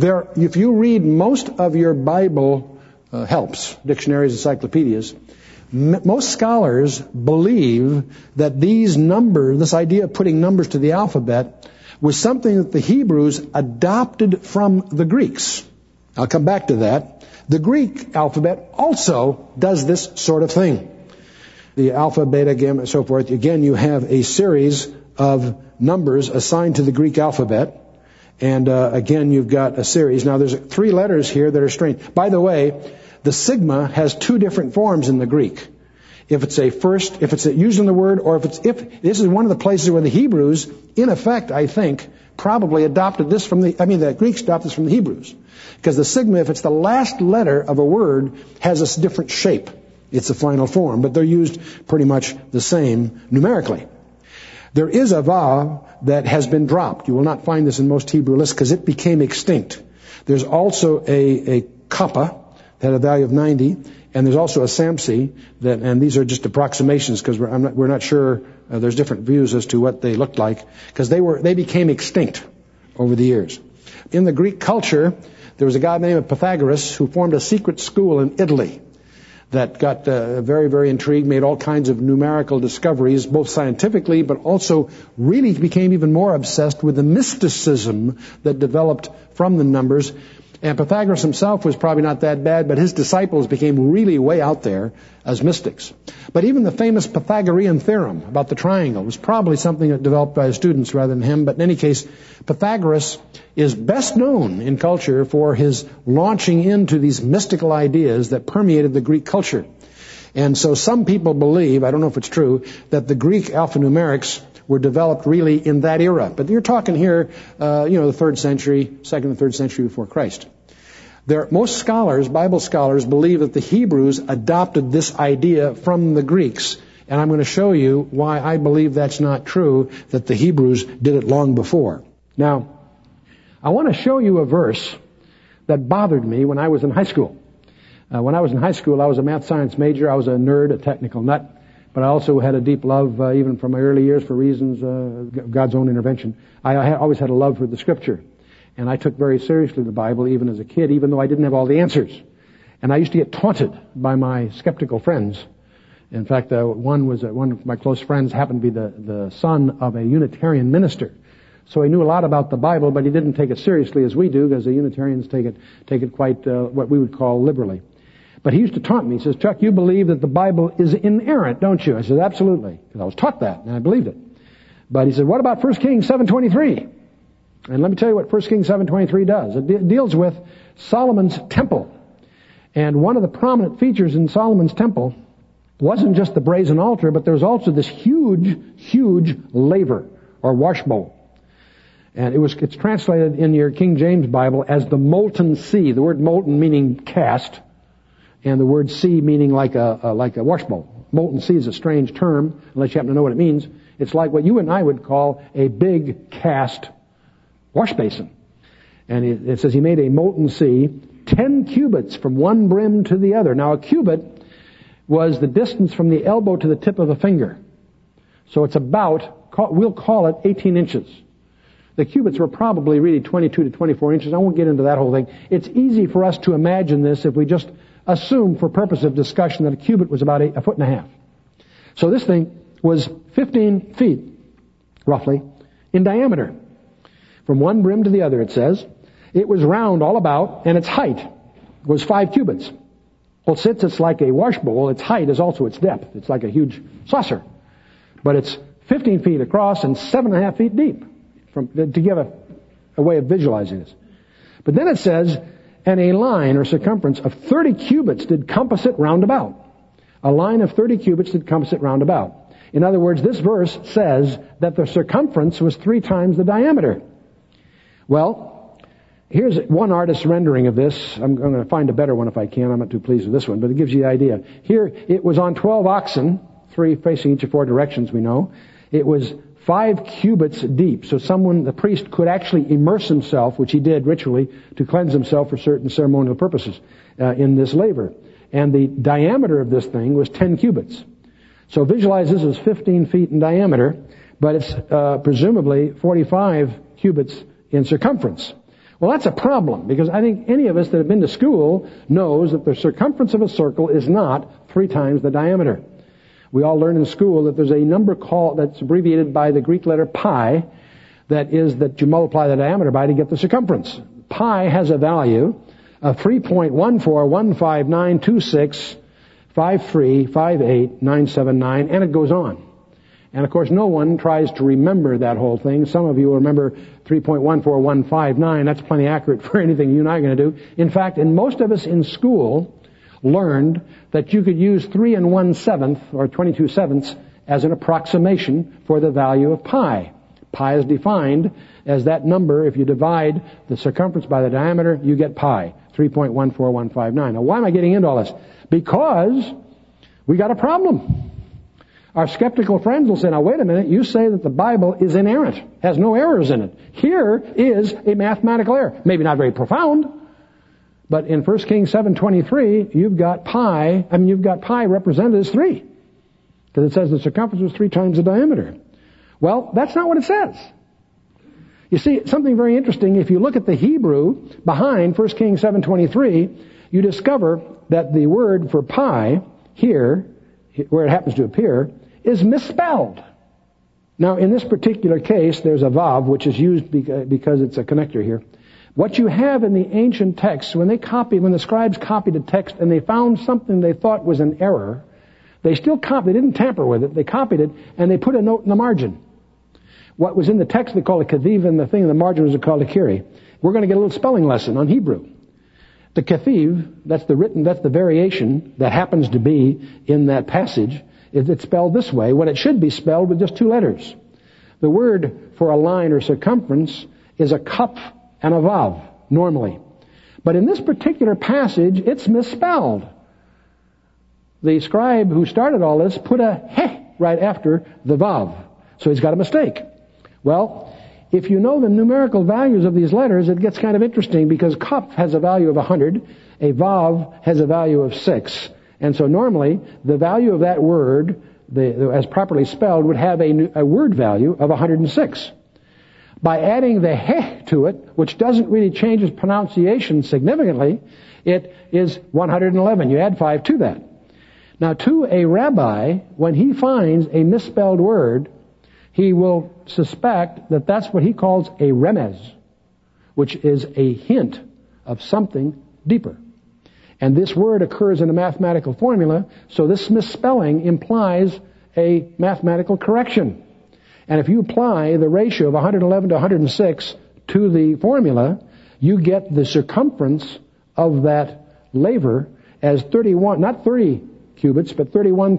[SPEAKER 1] If you read most of your Bible helps, dictionaries, encyclopedias, most scholars believe that this idea of putting numbers to the alphabet, was something that the Hebrews adopted from the Greeks. I'll come back to that. The Greek alphabet also does this sort of thing. The alpha, beta, gamma, and so forth. Again, you have a series of numbers assigned to the Greek alphabet. And again, you've got a series. Now, there's 3 letters here that are strange. By the way, the sigma has 2 different forms in the Greek. If it's used in the word, or if this is one of the places where the Hebrews, in effect, I think, probably adopted this the Greeks adopted this from the Hebrews. Because the sigma, if it's the last letter of a word, has a different shape. It's a final form, but they're used pretty much the same numerically. There is a vav that has been dropped. You will not find this in most Hebrew lists because it became extinct. There's also a kappa that had a value of 90, and there's also a samsi, and these are just approximations because we're not sure. There's different views as to what they looked like because they became extinct over the years. In the Greek culture, there was a guy named Pythagoras who formed a secret school in Italy that got very, very intrigued, made all kinds of numerical discoveries, both scientifically, but also really became even more obsessed with the mysticism that developed from the numbers. And Pythagoras himself was probably not that bad, but his disciples became really way out there as mystics. But even the famous Pythagorean theorem about the triangle was probably something that developed by his students rather than him. But in any case, Pythagoras is best known in culture for his launching into these mystical ideas that permeated the Greek culture. And so some people believe, I don't know if it's true, that the Greek alphanumerics were developed really in that era. But you're talking here, the 3rd century, 2nd and 3rd century before Christ. Most scholars, Bible scholars, believe that the Hebrews adopted this idea from the Greeks. And I'm going to show you why I believe that's not true, that the Hebrews did it long before. Now, I want to show you a verse that bothered me when I was in high school. When I was in high school, I was a math science major. I was a nerd, a technical nut. But I also had a deep love, even from my early years, for reasons of God's own intervention. I always had a love for the Scripture. And I took very seriously the Bible, even as a kid, even though I didn't have all the answers. And I used to get taunted by my skeptical friends. In fact, one of my close friends happened to be the son of a Unitarian minister. So he knew a lot about the Bible, but he didn't take it seriously as we do, because the Unitarians take it quite what we would call liberally. But he used to taunt me. He says, "Chuck, you believe that the Bible is inerrant, don't you?" I said, "Absolutely," because I was taught that, and I believed it. But he said, "What about 1 Kings 7:23? And let me tell you what 1 Kings 7:23 does. It deals with Solomon's temple. And one of the prominent features in Solomon's temple wasn't just the brazen altar, but there was also this huge, huge laver, or washbowl. And it's translated in your King James Bible as the molten sea. The word molten meaning cast, and the word sea meaning like a washbowl. Molten sea is a strange term, unless you happen to know what it means. It's like what you and I would call a big cast wash basin. And it says he made a molten sea 10 cubits from one brim to the other. Now a cubit was the distance from the elbow to the tip of a finger. So it's we'll call it 18 inches. The cubits were probably really 22 to 24 inches. I won't get into that whole thing. It's easy for us to imagine this if we just assume for purpose of discussion that a cubit was about a foot and a half. So this thing was 15 feet, roughly, in diameter. From one brim to the other, it says. It was round all about, and its height was 5 cubits. Well, since it's like a washbowl, its height is also its depth. It's like a huge saucer. But it's 15 feet across and 7.5 feet deep, to give a way of visualizing this. But then it says, and a line or circumference of 30 cubits did compass it round about. A line of 30 cubits did compass it round about. In other words, this verse says that the circumference was 3 times the diameter. Well,
[SPEAKER 2] Here's one artist's rendering of this. I'm going to find a better one if I can. I'm not too pleased with this one, but it gives you the idea. Here, it was on 12 oxen, 3 facing each of 4 directions, we know. It was 5 cubits deep. So the priest could actually immerse himself, which he did ritually, to cleanse himself for certain ceremonial purposes in this laver. And the diameter of this thing was 10 cubits. So visualize this as 15 feet in diameter, but it's presumably 45 cubits in circumference. Well, that's a problem, because I think any of us that have been to school knows that the circumference of a circle is not 3 times the diameter. We all learn in school that there's a number that's abbreviated by the Greek letter pi, that you multiply the diameter by to get the circumference. Pi has a value of 3.14159265358979, and it goes on. And of course, no one tries to remember that whole thing. Some of you will remember 3.14159. That's plenty accurate for anything you and I are going to do. In fact, most of us in school learned that you could use 3 1/7 or 22/7 as an approximation for the value of pi. Pi is defined as that number. If you divide the circumference by the diameter, you get pi, 3.14159. Now, why am I getting into all this? Because we got a problem. Our skeptical friends will say, now wait a minute, you say that the Bible is inerrant, has no errors in it. Here is a mathematical error. Maybe not very profound, but in 1 Kings 7:23, you've got pi represented as 3. Because it says the circumference was 3 times the diameter. Well, that's not what it says. You see, something very interesting, if you look at the Hebrew behind 1 Kings 7:23, you discover that the word for pi here, where it happens to appear, is misspelled. Now, in this particular case, there's a vav, which is used because it's a connector here. What you have in the ancient texts, when the scribes copied a text and they found something they thought was an error, they didn't tamper with it, they copied it, and they put a note in the margin. What was in the text they called a kathiv, and the thing in the margin was called a kiri. We're going to get a little spelling lesson on Hebrew. The kathiv, that's the variation that happens to be in that passage. It's spelled this way when it should be spelled with just 2 letters. The word for a line or circumference is a kaf and a vav, normally. But in this particular passage, it's misspelled. The scribe who started all this put a heh right after the vav. So he's got a mistake. Well, if you know the numerical values of these letters, it gets kind of interesting, because kaf has a value of 100, a vav has a value of 6. And so normally, the value of that word, as properly spelled, would have a word value of 106. By adding the heh to it, which doesn't really change its pronunciation significantly, it is 111. You add 5 to that. Now, to a rabbi, when he finds a misspelled word, he will suspect that that's what he calls a remez, which is a hint of something deeper. And this word occurs in a mathematical formula, so this misspelling implies a mathematical correction. And if you apply the ratio of 111 to 106 to the formula, you get the circumference of that laver as 31, not 30 cubits, but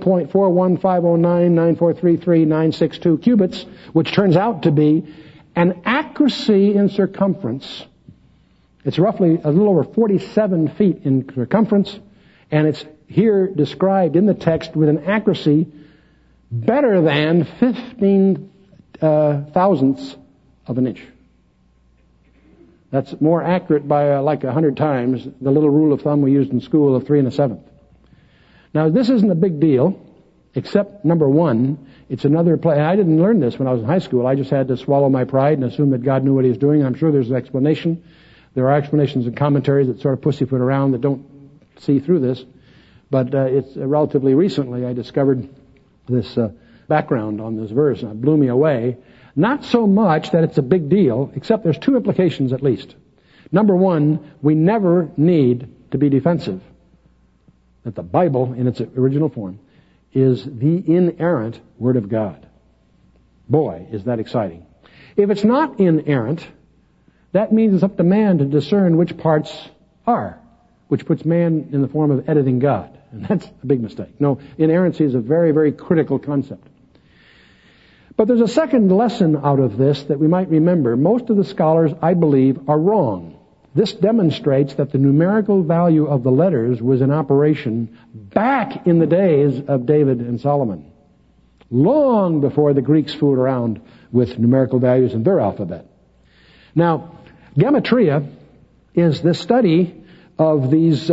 [SPEAKER 2] 31.41509943396 cubits, which turns out to be an accuracy in circumference. It's roughly a little over 47 feet in circumference, and it's here described in the text with an accuracy better than 15 thousandths of an inch. That's more accurate by like 100 times the little rule of thumb we used in school of 3 1/7. Now, this isn't a big deal, except number one, it's another play. I didn't learn this when I was in high school. I just had to swallow my pride and assume that God knew what he was doing. I'm sure there's an explanation. There are explanations and commentaries that sort of pussyfoot around that don't see through this. But it's relatively recently I discovered this background on this verse, and it blew me away. Not so much that it's a big deal, except there's 2 implications at least. Number one, we never need to be defensive. That the Bible, in its original form, is the inerrant Word of God. Boy, is that exciting. If it's not inerrant, that means it's up to man to discern which parts are, which puts man in the form of editing God. And that's a big mistake. No, inerrancy is a very, very critical concept. But there's a second lesson out of this that we might remember. Most of the scholars, I believe, are wrong. This demonstrates that the numerical value of the letters was in operation back in the days of David and Solomon, long before the Greeks fooled around with numerical values in their alphabet. Now, gematria is the study of these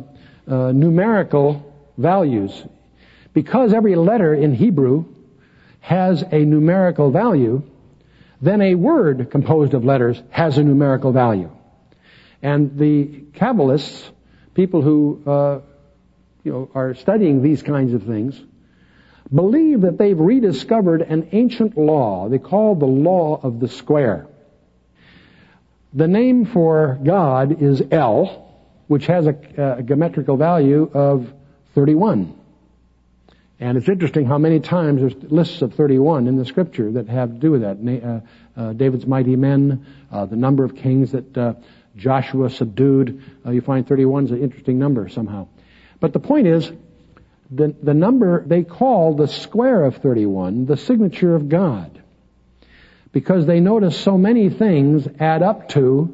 [SPEAKER 2] numerical values. Because every letter in Hebrew has a numerical value, then a word composed of letters has a numerical value. And the Kabbalists, people who are studying these kinds of things, believe that they've rediscovered an ancient law they call the law of the square. The name for God is El, which has a geometrical value of 31. And it's interesting how many times there's lists of 31 in the Scripture that have to do with that. David's mighty men, the number of kings that Joshua subdued. You find 31 is an interesting number somehow. But the point is, the number they call the square of 31 the signature of God, because they notice so many things add up to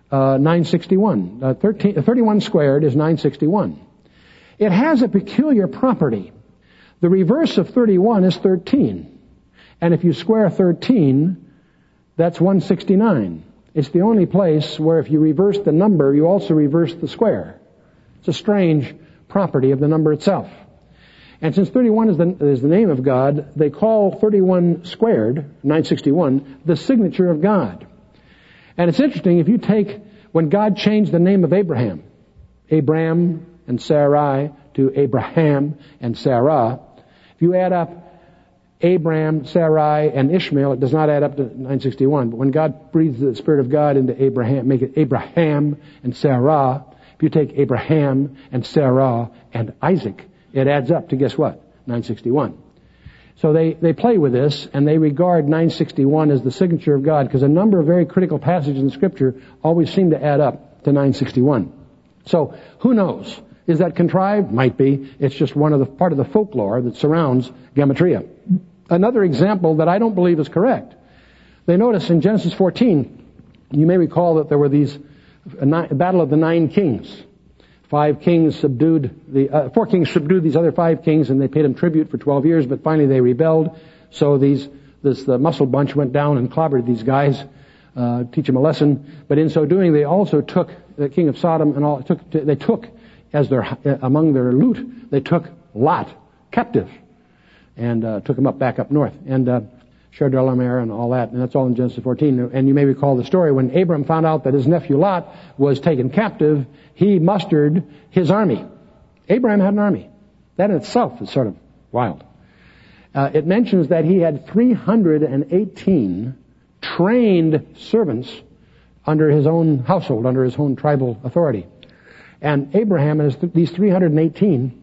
[SPEAKER 2] 961. 31 squared is 961. It has a peculiar property. The reverse of 31 is 13. And if you square 13, that's 169. It's the only place where if you reverse the number, you also reverse the square. It's a strange property of the number itself. And since 31 is the name of God, they call 31 squared, 961, the signature of God. And it's interesting, if you take, when God changed the name of Abraham, Abram and Sarai to Abraham and Sarah, if you add up Abram, Sarai, and Ishmael, it does not add up to 961. But when God breathed the Spirit of God into Abraham, make it Abraham and Sarah, if you take Abraham and Sarah and Isaac, it adds up to, guess what? 961. So they play with this, and they regard 961 as the signature of God, because a number of very critical passages in Scripture always seem to add up to 961. So, who knows? Is that contrived? Might be. It's just part of the folklore that surrounds gematria. Another example that I don't believe is correct. They notice in Genesis 14, you may recall that there were these battle of the 9 kings. 4 kings subdued these other 5 kings, and they paid them tribute for 12 years, but finally they rebelled. So the muscle bunch went down and clobbered these guys, teach them a lesson. But in so doing, they also took the king of Sodom and they took as among their loot, they took Lot captive and took him back up north, and Chedorlaomer and all that, and that's all in Genesis 14. And you may recall the story when Abram found out that his nephew Lot was taken captive, he mustered his army. Abraham had an army. That in itself is sort of wild. It mentions that he had 318 trained servants under his own household, under his own tribal authority. And Abraham and these 318,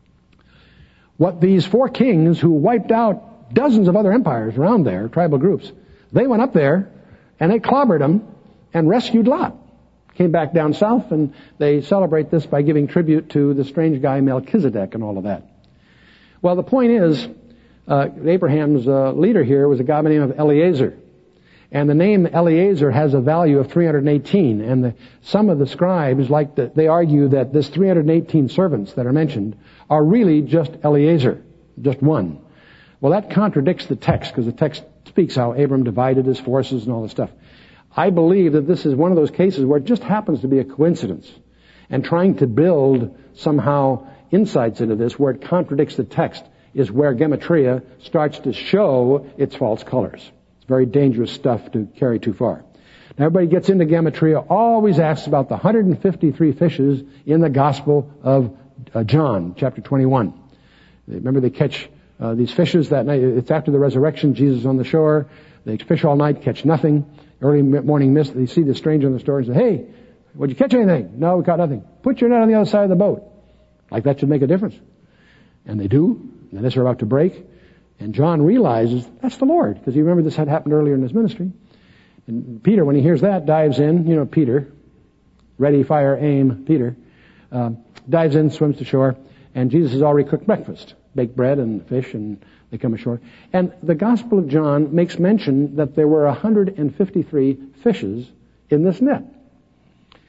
[SPEAKER 2] what these 4 kings who wiped out dozens of other empires around there, tribal groups, they went up there and they clobbered them and rescued Lot. Came back down south, and they celebrate this by giving tribute to the strange guy Melchizedek and all of that. Well, the point is, Abraham's leader here was a guy by the name of Eliezer. And the name Eliezer has a value of 318. And some of the scribes they argue that this 318 servants that are mentioned are really just Eliezer, just one. Well, that contradicts the text, because the text speaks how Abram divided his forces and all this stuff. I believe that this is one of those cases where it just happens to be a coincidence. And trying to build somehow insights into this where it contradicts the text is where gematria starts to show its false colors. It's very dangerous stuff to carry too far. Now, everybody gets into gematria, always asks about the 153 fishes in the Gospel of John, chapter 21. Remember, they catch these fishes that night. It's after the resurrection. Jesus is on the shore. They fish all night, catch nothing. Early morning mist, they see the stranger on the shore and say, "Hey, would you catch anything?" "No, we caught nothing." "Put your net on the other side of the boat." Like that should make a difference. And they do. And the nets are about to break. And John realizes that's the Lord, because you remember this had happened earlier in his ministry. And Peter, when he hears that, dives in. Peter, ready, fire, aim, Peter, dives in, swims to shore, and Jesus has already cooked breakfast, baked bread and fish, and they come ashore. And the Gospel of John makes mention that there were 153 fishes in this net.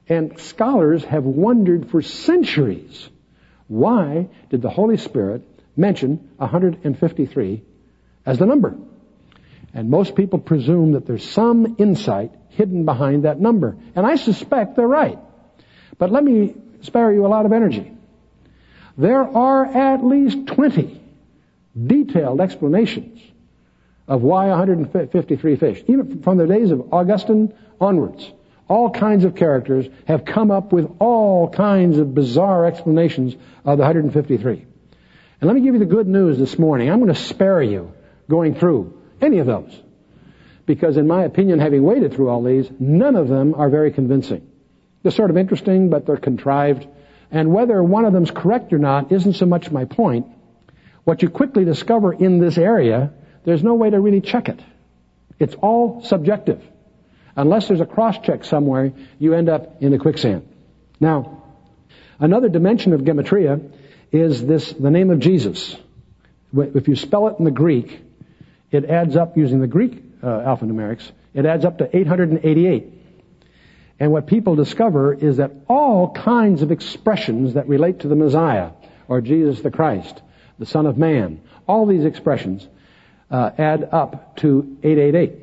[SPEAKER 2] And scholars have wondered for centuries, why did the Holy Spirit mention 153 as the number? And most people presume that there's some insight hidden behind that number. And I suspect they're right. But let me spare you a lot of energy. There are at least 20 detailed explanations of why 153 fish. Even from the days of Augustine onwards, all kinds of characters have come up with all kinds of bizarre explanations of the 153. And let me give you the good news this morning. I'm going to spare you going through any of those. Because in my opinion, having waded through all these, none of them are very convincing. They're sort of interesting, but they're contrived. And whether one of them's correct or not isn't so much my point. What you quickly discover in this area, there's no way to really check it. It's all subjective. Unless there's a cross-check somewhere, you end up in the quicksand. Now, another dimension of gematria is the name of Jesus. If you spell it in the Greek, it adds up, using the Greek alphanumerics, it adds up to 888. And what people discover is that all kinds of expressions that relate to the Messiah, or Jesus the Christ, the Son of Man, all these expressions add up to 888.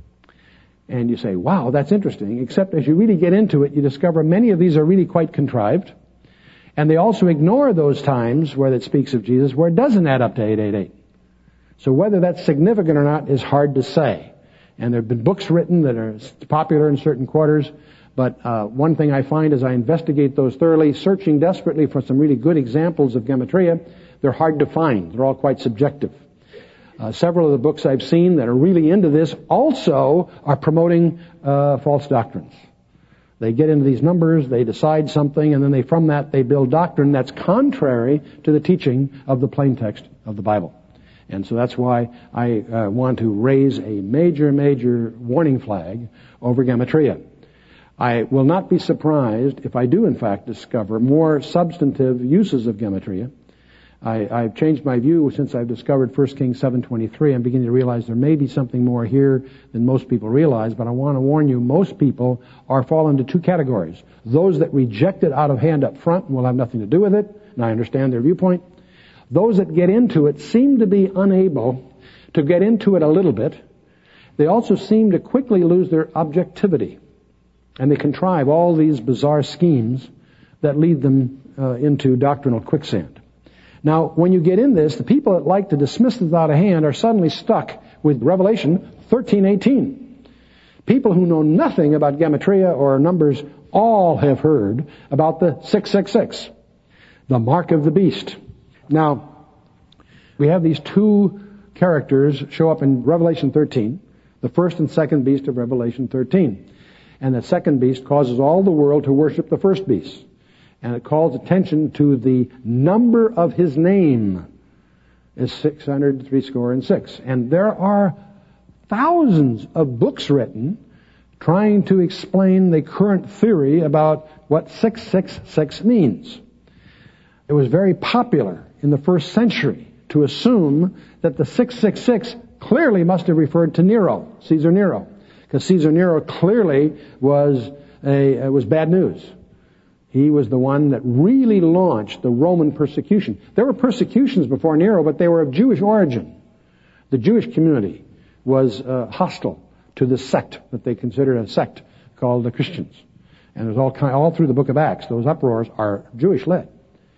[SPEAKER 2] And you say, wow, that's interesting, except as you really get into it, you discover many of these are really quite contrived. And they also ignore those times where it speaks of Jesus where it doesn't add up to 888. So whether that's significant or not is hard to say. And there have been books written that are popular in certain quarters. But one thing I find as I investigate those thoroughly, searching desperately for some really good examples of gematria, they're hard to find. They're all quite subjective. Several of the books I've seen that are really into this also are promoting false doctrines. They get into these numbers, they decide something, and then from that they build doctrine that's contrary to the teaching of the plain text of the Bible. And so that's why I want to raise a major warning flag over gematria. I will not be surprised if I do in fact discover more substantive uses of gematria. I've changed my view since I've discovered 1 Kings 7:23. I'm beginning to realize there may be something more here than most people realize, but I want to warn you, most people fall into two categories. Those that reject it out of hand up front and will have nothing to do with it, and I understand their viewpoint. Those that get into it seem to be unable to get into it a little bit. They also seem to quickly lose their objectivity, and they contrive all these bizarre schemes that lead them into doctrinal quicksand. Now, when you get in this, the people that like to dismiss it without a hand are suddenly stuck with Revelation 13:18. People who know nothing about gematria or numbers all have heard about the 666, the mark of the beast. Now, we have these two characters show up in Revelation 13, the first and second beast of Revelation 13. And the second beast causes all the world to worship the first beast. And it calls attention to the number of his name is 666. And there are thousands of books written trying to explain the current theory about what 666 means. It was very popular in the first century to assume that the 666 clearly must have referred to Nero, Caesar Nero, because Caesar Nero clearly was bad news. He was the one that really launched the Roman persecution. There were persecutions before Nero, but they were of Jewish origin. The Jewish community was hostile to this sect that they considered a sect called the Christians. And there's all through the book of Acts, those uproars are Jewish-led.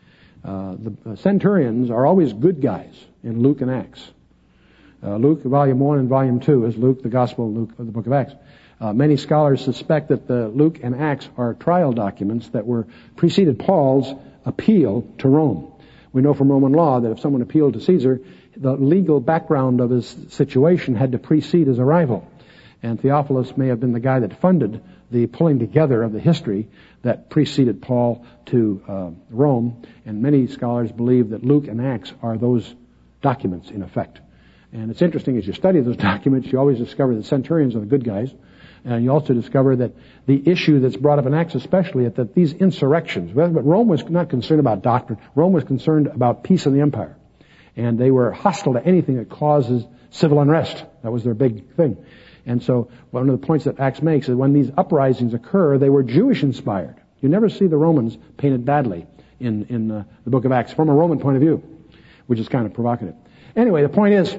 [SPEAKER 2] The centurions are always good guys in Luke and Acts. Luke, volume 1 and volume 2 is Luke, the Gospel of Luke of the book of Acts. Many scholars suspect that the Luke and Acts are trial documents that preceded Paul's appeal to Rome. We know from Roman law that if someone appealed to Caesar, the legal background of his situation had to precede his arrival. And Theophilus may have been the guy that funded the pulling together of the history that preceded Paul to Rome. And many scholars believe that Luke and Acts are those documents in effect. And it's interesting, as you study those documents, you always discover the centurions are the good guys. And you also discover that the issue that's brought up in Acts especially, that these insurrections, but Rome was not concerned about doctrine. Rome was concerned about peace in the empire. And they were hostile to anything that causes civil unrest. That was their big thing. And so one of the points that Acts makes is when these uprisings occur, they were Jewish-inspired. You never see the Romans painted badly in the book of Acts from a Roman point of view, which is kind of provocative. Anyway, the point is,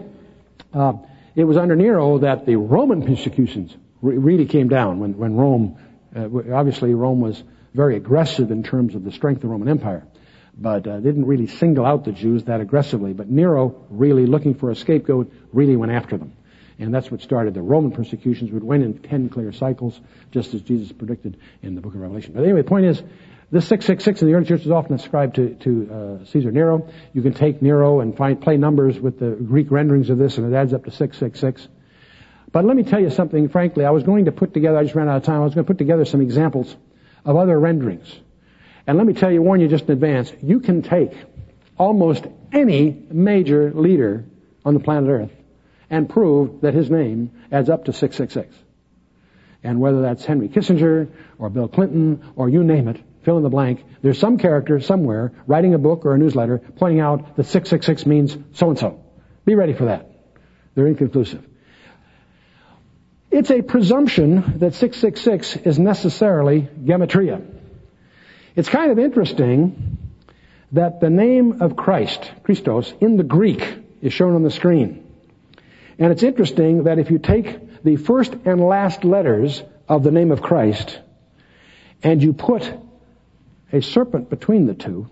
[SPEAKER 2] it was under Nero that the Roman persecutions really came down when Rome, obviously Rome was very aggressive in terms of the strength of the Roman Empire, but didn't really single out the Jews that aggressively. But Nero, really looking for a scapegoat, really went after them. And that's what started the Roman persecutions, which went in 10 clear cycles, just as Jesus predicted in the book of Revelation. But anyway, the point is, this 666 in the early church is often ascribed to Caesar Nero. You can take Nero and play numbers with the Greek renderings of this, and it adds up to 666. But let me tell you something, frankly, I was going to put together, I just ran out of time, I was going to put together some examples of other renderings. And let me tell you, warn you just in advance, you can take almost any major leader on the planet Earth and prove that his name adds up to 666. And whether that's Henry Kissinger or Bill Clinton or you name it, fill in the blank, there's some character somewhere writing a book or a newsletter pointing out that 666 means so-and-so. Be ready for that. They're inconclusive. It's a presumption that 666 is necessarily gematria. It's kind of interesting that the name of Christ, Christos, in the Greek is shown on the screen. And it's interesting that if you take the first and last letters of the name of Christ and you put a serpent between the two,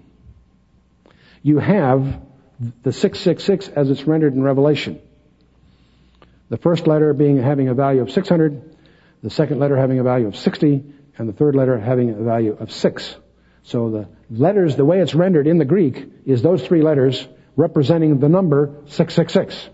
[SPEAKER 2] you have the 666 as it's rendered in Revelation. The first letter having a value of 600, the second letter having a value of 60, and the third letter having a value of 6. So the letters, the way it's rendered in the Greek, is those three letters representing the number 666.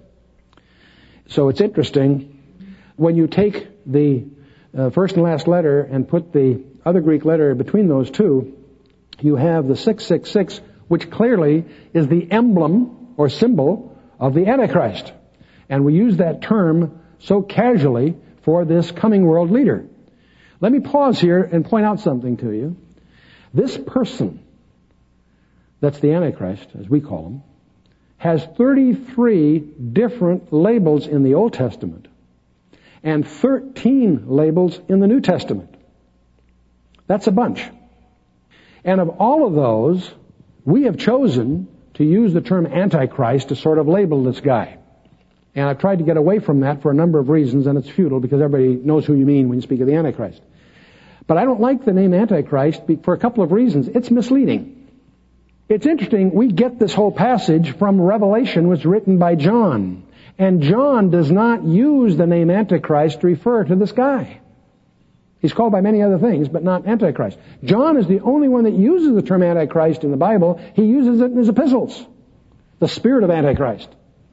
[SPEAKER 2] So it's interesting, when you take the first and last letter and put the other Greek letter between those two, you have the 666, which clearly is the emblem or symbol of the Antichrist. And we use that term so casually for this coming world leader. Let me pause here and point out something to you. This person, that's the Antichrist, as we call him, has 33 different labels in the Old Testament and 13 labels in the New Testament. That's a bunch. And of all of those, we have chosen to use the term Antichrist to sort of label this guy. And I've tried to get away from that for a number of reasons, and it's futile because everybody knows who you mean when you speak of the Antichrist. But I don't like the name Antichrist for a couple of reasons. It's misleading. It's interesting, we get this whole passage from Revelation, which was written by John. And John does not use the name Antichrist to refer to this guy. He's called by many other things, but not Antichrist. John is the only one that uses the term Antichrist in the Bible. He uses it in his epistles. The spirit of Antichrist.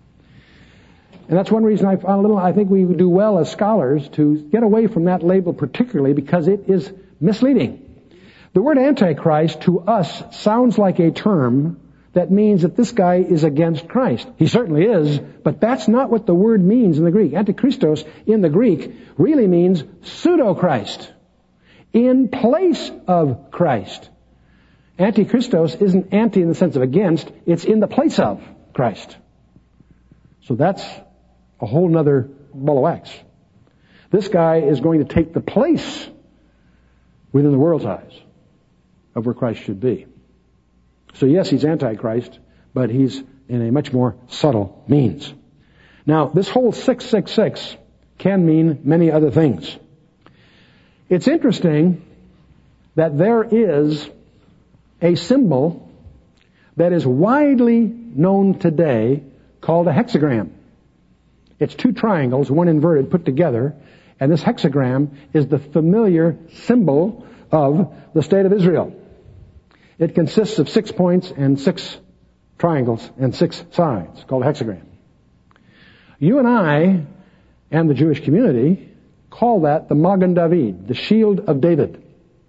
[SPEAKER 2] And that's one reason I think we do well as scholars to get away from that label particularly because it is misleading. The word Antichrist to us sounds like a term that means that this guy is against Christ. He certainly is, but that's not what the word means in the Greek. Antichristos in the Greek really means pseudo-Christ, in place of Christ. Antichristos isn't anti in the sense of against, it's in the place of Christ. So that's a whole nother ball of wax. This guy is going to take the place within the world's eyes of where Christ should be. So yes, he's Antichrist, but he's in a much more subtle means. Now, this whole 666 can mean many other things. It's interesting that there is a symbol that is widely known today called a hexagram. It's two triangles, one inverted, put together, and this hexagram is the familiar symbol of the state of Israel. It consists of 6 points and 6 triangles and 6 sides, called a hexagram. You and I and the Jewish community call that the Magen David, the shield of David.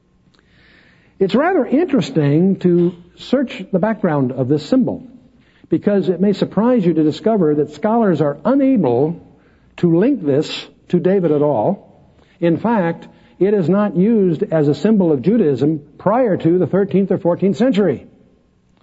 [SPEAKER 2] It's rather interesting to search the background of this symbol, because it may surprise you to discover that scholars are unable to link this to David at all. In fact, it is not used as a symbol of Judaism prior to the 13th or 14th century.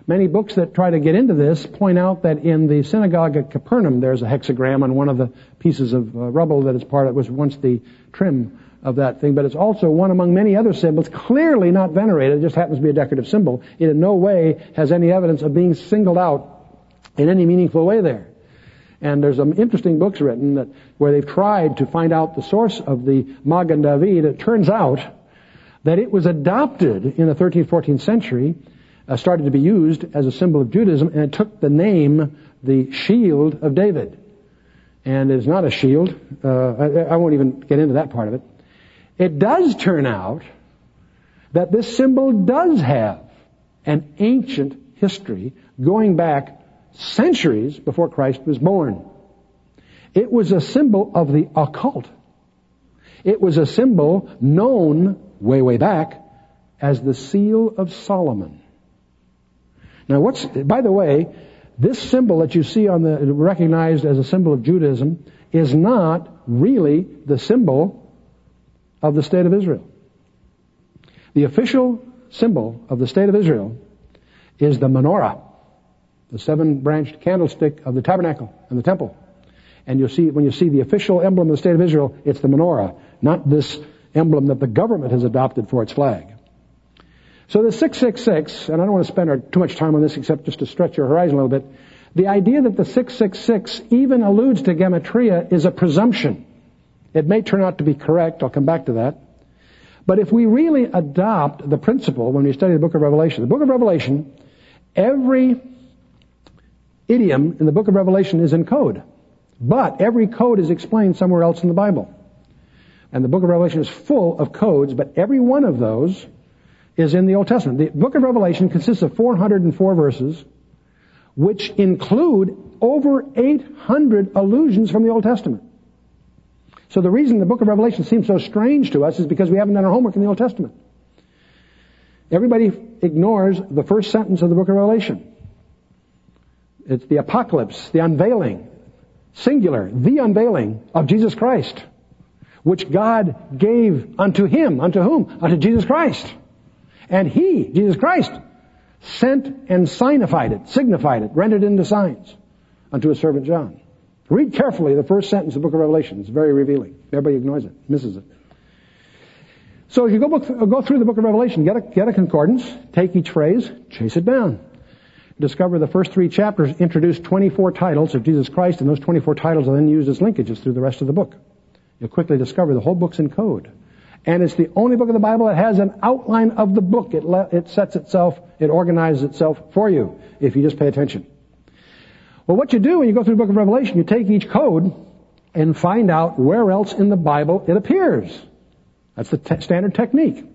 [SPEAKER 2] Many books that try to get into this point out that in the synagogue at Capernaum, there's a hexagram on one of the pieces of rubble that is part of, was once the trim of that thing, but it's also one among many other symbols, clearly not venerated. It just happens to be a decorative symbol. It in no way has any evidence of being singled out in any meaningful way there. And there's some interesting books written that where they've tried to find out the source of the Magen David. It turns out that it was adopted in the 13th, 14th century, started to be used as a symbol of Judaism, and it took the name, the Shield of David. And it's not a shield. I won't even get into that part of it. It does turn out that this symbol does have an ancient history going back centuries before Christ was born. It was a symbol of the occult. It was a symbol known way, way back as the Seal of Solomon. Now by the way, this symbol that you see recognized as a symbol of Judaism is not really the symbol of the State of Israel. The official symbol of the State of Israel is the menorah, the 7-branched candlestick of the tabernacle and the temple. And when you see the official emblem of the State of Israel, it's the menorah, not this emblem that the government has adopted for its flag. So the 666, and I don't want to spend too much time on this except just to stretch your horizon a little bit, the idea that the 666 even alludes to gematria is a presumption. It may turn out to be correct. I'll come back to that. But if we really adopt the principle when we study the book of Revelation, every idiom in the book of Revelation is in code. But every code is explained somewhere else in the Bible. And the book of Revelation is full of codes, but every one of those is in the Old Testament. The book of Revelation consists of 404 verses, which include over 800 allusions from the Old Testament. So the reason the book of Revelation seems so strange to us is because we haven't done our homework in the Old Testament. Everybody ignores the first sentence of the book of Revelation. It's the apocalypse, the unveiling, singular, the unveiling of Jesus Christ, which God gave unto him. Unto whom? Unto Jesus Christ. And he, Jesus Christ, sent and signified it, rendered into signs unto his servant John. Read carefully the first sentence of the book of Revelation. It's very revealing. Everybody ignores it, misses it. So if you go through the book of Revelation, get a concordance, take each phrase, chase it down. Discover the first 3 chapters introduce 24 titles of Jesus Christ, and those 24 titles are then used as linkages through the rest of the book. You'll quickly discover the whole book's in code. And it's the only book of the Bible that has an outline of the book. It sets itself, it organizes itself for you, if you just pay attention. Well, what you do when you go through the book of Revelation, you take each code and find out where else in the Bible it appears. That's the standard technique.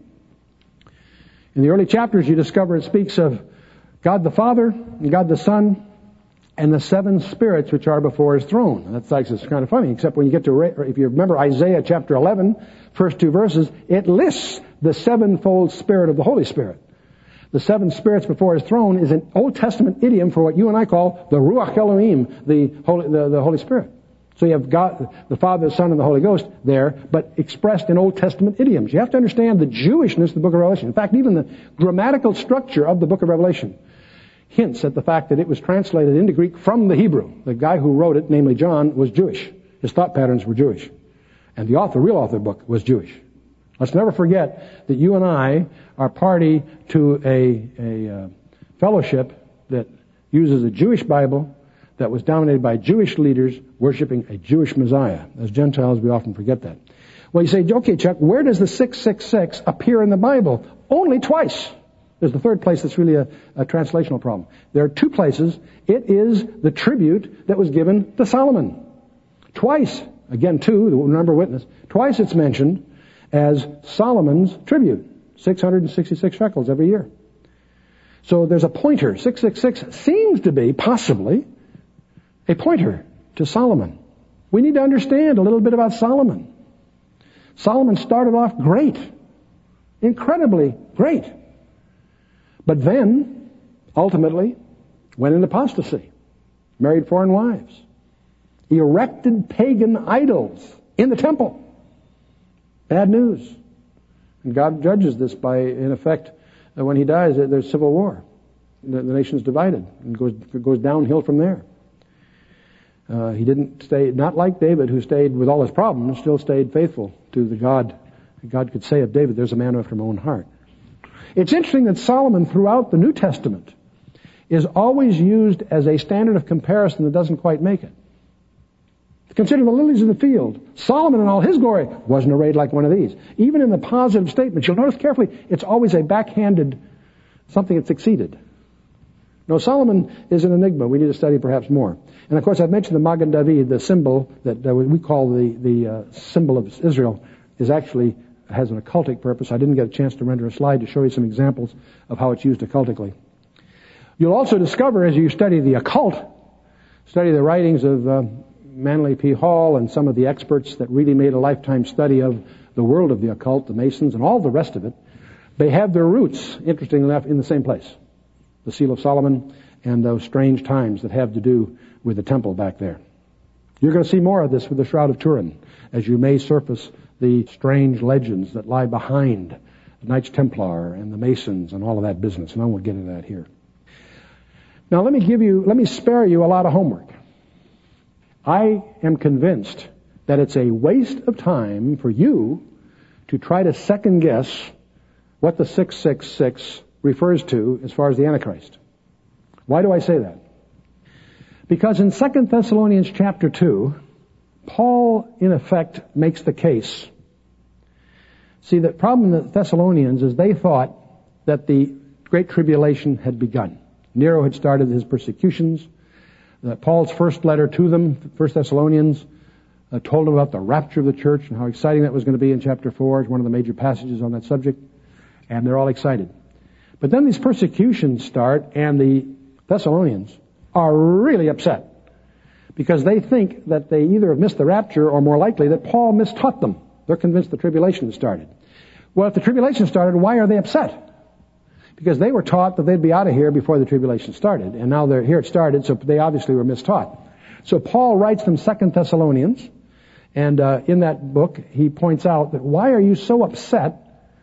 [SPEAKER 2] In the early chapters, you discover it speaks of God the Father, and God the Son, and the 7 spirits which are before his throne. That's kind of funny, except when you get to, if you remember Isaiah chapter 11, first 2 verses, it lists the 7-fold spirit of the Holy Spirit. The 7 spirits before his throne is an Old Testament idiom for what you and I call the Ruach Elohim, the Holy Spirit. So you have God, the Father, the Son, and the Holy Ghost there, but expressed in Old Testament idioms. You have to understand the Jewishness of the book of Revelation. In fact, even the grammatical structure of the book of Revelation hints at the fact that it was translated into Greek from the Hebrew. The guy who wrote it, namely John, was Jewish. His thought patterns were Jewish. And the real author of the book was Jewish. Let's never forget that you and I are party to a fellowship that uses a Jewish Bible that was dominated by Jewish leaders worshiping a Jewish Messiah. As Gentiles, we often forget that. Well, you say, okay, Chuck, where does the 666 appear in the Bible? Only twice. There's the third place that's really a translational problem. There are 2 places. It is the tribute that was given to Solomon. Twice, again 2, the number of witness, twice it's mentioned as Solomon's tribute, 666 shekels every year. So there's a pointer. 666 seems to be, possibly, a pointer to Solomon. We need to understand a little bit about Solomon. Solomon started off great, incredibly great. But then, ultimately, went into apostasy, married foreign wives, erected pagan idols in the temple. Bad news. And God judges this by, in effect, when he dies, there's civil war. the nation's divided and goes downhill from there. He didn't stay, not like David, who stayed with all his problems, still stayed faithful to the God. God could say of David, there's a man after my own heart. It's interesting that Solomon, throughout the New Testament, is always used as a standard of comparison that doesn't quite make it. Consider the lilies of the field. Solomon in all his glory wasn't arrayed like one of these. Even in the positive statements, you'll notice carefully, it's always a backhanded something that succeeded. No, Solomon is an enigma. We need to study perhaps more. And of course, I've mentioned the Magen David, the symbol that we call the symbol of Israel, has an occultic purpose. I didn't get a chance to render a slide to show you some examples of how it's used occultically. You'll also discover, as you study the occult, study the writings of Manly P. Hall and some of the experts that really made a lifetime study of the world of the occult, the Masons and all the rest of it, they have their roots, interestingly enough, in the same place. The Seal of Solomon and those strange times that have to do with the temple back there. You're going to see more of this with the Shroud of Turin, as you may surface the strange legends that lie behind the Knights Templar and the Masons and all of that business, and I won't get into that here. Now let me spare you a lot of homework. I am convinced that it's a waste of time for you to try to second guess what the 666 refers to as far as the Antichrist. Why do I say that? Because in 2 Thessalonians chapter 2, Paul, in effect, makes the case. See, the problem with the Thessalonians is they thought that the Great Tribulation had begun. Nero had started his persecutions. Paul's first letter to them, 1 Thessalonians, told them about the rapture of the church and how exciting that was going to be in chapter 4. It's one of the major passages on that subject. And they're all excited. But then these persecutions start, and the Thessalonians are really upset because they think that they either have missed the rapture or more likely that Paul mistaught them. They're convinced the tribulation has started. Well, if the tribulation started, why are they upset? Because they were taught that they'd be out of here before the tribulation started. And now they're here it started, so they obviously were mistaught. So Paul writes them 2 Thessalonians, and in that book he points out that why are you so upset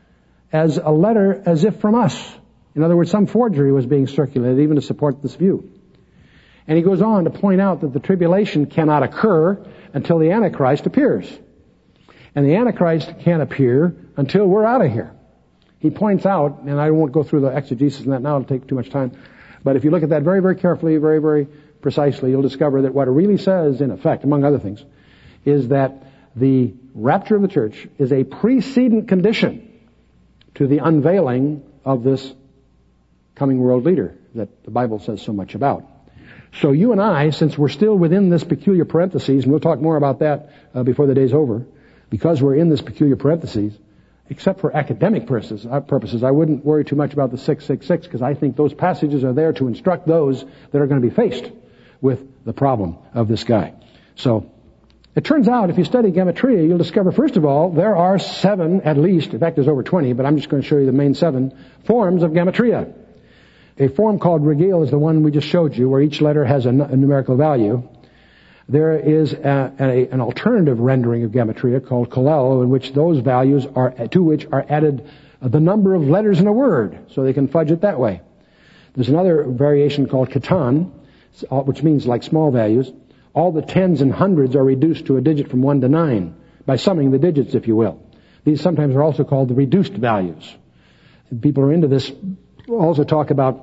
[SPEAKER 2] as a letter as if from us? In other words, some forgery was being circulated even to support this view. And he goes on to point out that the tribulation cannot occur until the Antichrist appears. And the Antichrist can't appear until we're out of here. He points out, and I won't go through the exegesis in that now, it'll take too much time, but if you look at that very, very carefully, very, very precisely, you'll discover that what it really says, in effect, among other things, is that the rapture of the church is a precedent condition to the unveiling of this coming world leader that the Bible says so much about. So you and I, since we're still within this peculiar parentheses, and we'll talk more about that before the day's over, because we're in this peculiar parentheses, except for academic purposes, I wouldn't worry too much about the 666 because I think those passages are there to instruct those that are going to be faced with the problem of this guy. So it turns out if you study Gematria, you'll discover, first of all, there are 7 at least, in fact there's over 20, but I'm just going to show you the main 7 forms of Gematria. A form called Regale is the one we just showed you, where each letter has a numerical value. There is an alternative rendering of Gematria called Kollel, in which those values to which are added the number of letters in a word, so they can fudge it that way. There's another variation called Katan, which means like small values. All the tens and hundreds are reduced to a digit from 1 to 9, by summing the digits, if you will. These sometimes are also called the reduced values. People who are into this also talk about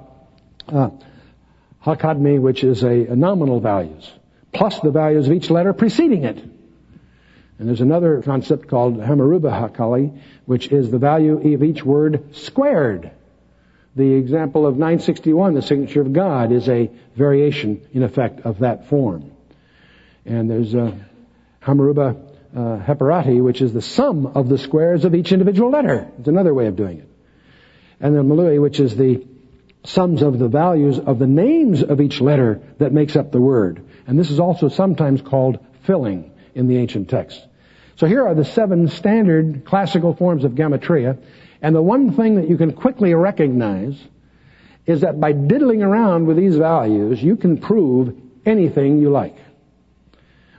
[SPEAKER 2] Hakadmi, which is a nominal values, plus the values of each letter preceding it. And there's another concept called Hamaruba Hakali, which is the value of each word squared. The example of 961, the signature of God, is a variation, in effect, of that form. And there's Hamaruba Heparati, which is the sum of the squares of each individual letter. It's another way of doing it. And then Malui, which is the sums of the values of the names of each letter that makes up the word. And this is also sometimes called filling in the ancient text. So here are the 7 standard classical forms of Gematria. And the one thing that you can quickly recognize is that by diddling around with these values, you can prove anything you like.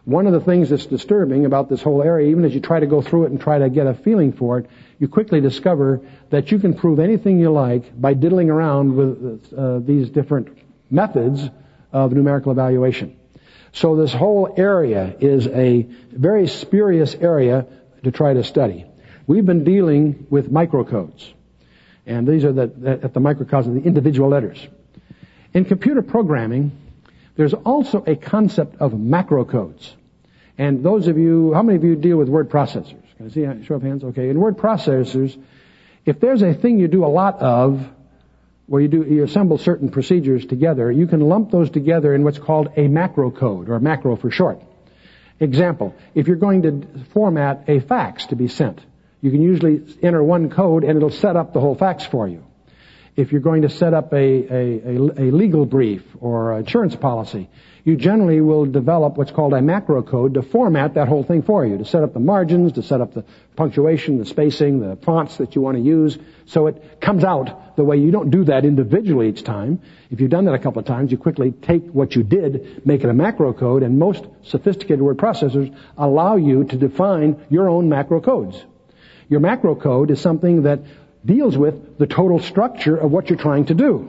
[SPEAKER 2] One of the things that's disturbing about this whole area, even as you try to go through it and try to get a feeling for it, you quickly discover that you can prove anything you like by diddling around with these different methods of numerical evaluation. So this whole area is a very spurious area to try to study. We've been dealing with microcodes. And these are at the microcosm, the individual letters. In computer programming, there's also a concept of macrocodes. And those of you, how many of you deal with word processors? Can I see a show of hands? Okay. In word processors, if there's a thing you do a lot of, where you assemble certain procedures together, you can lump those together in what's called a macro code, or macro for short. Example, if you're going to format a fax to be sent, you can usually enter one code and it'll set up the whole fax for you. If you're going to set up a legal brief or insurance policy, you generally will develop what's called a macro code to format that whole thing for you, to set up the margins, to set up the punctuation, the spacing, the fonts that you want to use, so it comes out the way. You don't do that individually each time. If you've done that a couple of times, you quickly take what you did, make it a macro code, and most sophisticated word processors allow you to define your own macro codes. Your macro code is something that deals with the total structure of what you're trying to do.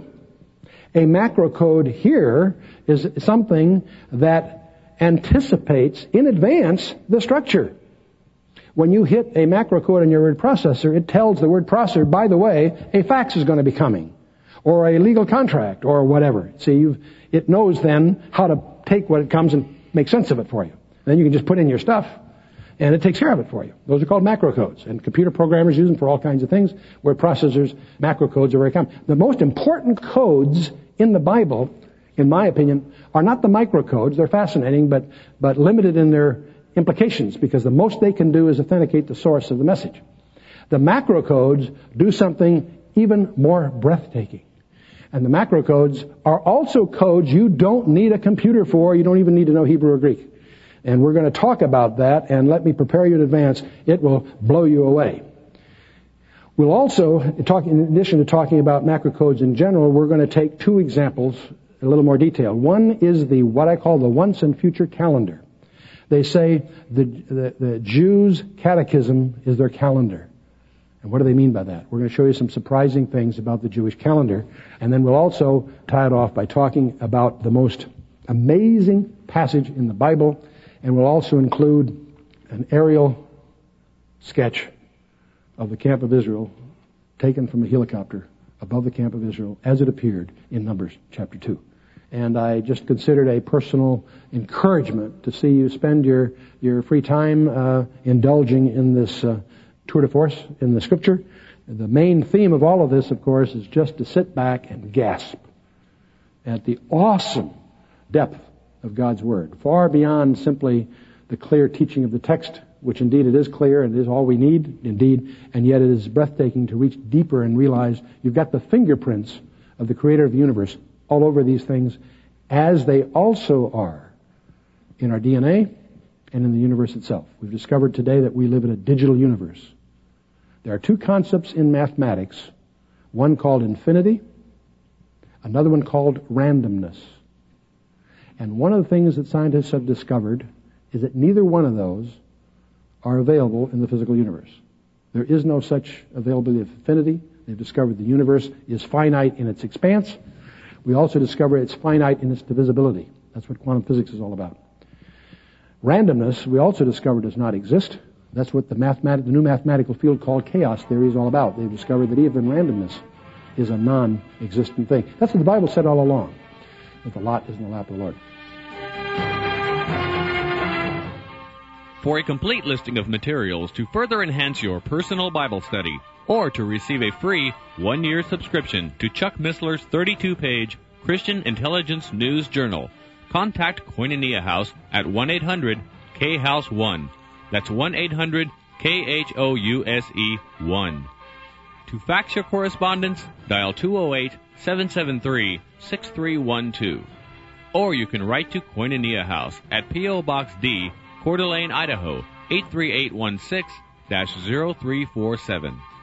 [SPEAKER 2] A macro code here is something that anticipates in advance the structure. When you hit a macro code in your word processor, it tells the word processor, by the way, a fax is going to be coming, or a legal contract, or whatever. See, it knows then how to take what it comes and make sense of it for you. Then you can just put in your stuff, and it takes care of it for you. Those are called macro codes, and computer programmers use them for all kinds of things. Word processors, macro codes are very common. The most important codes in the Bible, in my opinion, are not the micro codes. They're fascinating, but limited in their implications, because the most they can do is authenticate the source of the message. The macro codes do something even more breathtaking. And the macro codes are also codes you don't need a computer for. You don't even need to know Hebrew or Greek. And we're going to talk about that, and let me prepare you in advance. It will blow you away. We'll also, in addition to talking about macro codes in general, we're going to take two examples in a little more detail. One is what I call the once and future calendar. They say the Jews' catechism is their calendar. And what do they mean by that? We're going to show you some surprising things about the Jewish calendar. And then we'll also tie it off by talking about the most amazing passage in the Bible. And we'll also include an aerial sketch of the camp of Israel taken from a helicopter above the camp of Israel as it appeared in Numbers chapter 2. And I just considered a personal encouragement to see you spend your free time indulging in this tour de force in the Scripture. The main theme of all of this, of course, is just to sit back and gasp at the awesome depth of God's Word, far beyond simply the clear teaching of the text, which indeed it is clear and it is all we need, indeed, and yet it is breathtaking to reach deeper and realize you've got the fingerprints of the Creator of the universe all over these things, as they also are in our DNA and in the universe itself. We've discovered today that we live in a digital universe. There are two concepts in mathematics, one called infinity, another one called randomness. And one of the things that scientists have discovered is that neither one of those are available in the physical universe. There is no such availability of infinity. They've discovered the universe is finite in its expanse. We also discover it's finite in its divisibility. That's what quantum physics is all about. Randomness, we also discovered, does not exist. That's what the new mathematical field called chaos theory is all about. They've discovered that even randomness is a non-existent thing. That's what the Bible said all along. But the lot is in the lap of the Lord.
[SPEAKER 3] For a complete listing of materials to further enhance your personal Bible study, or to receive a free 1-year subscription to Chuck Missler's 32-page Christian Intelligence News Journal, contact Koinonia House at 1-800-K-HOUSE-1. That's 1-800-KHOUSE-1. To fax your correspondence, dial 208-773-6312. Or you can write to Koinonia House at P.O. Box D, Coeur d'Alene, Idaho, 83816-0347.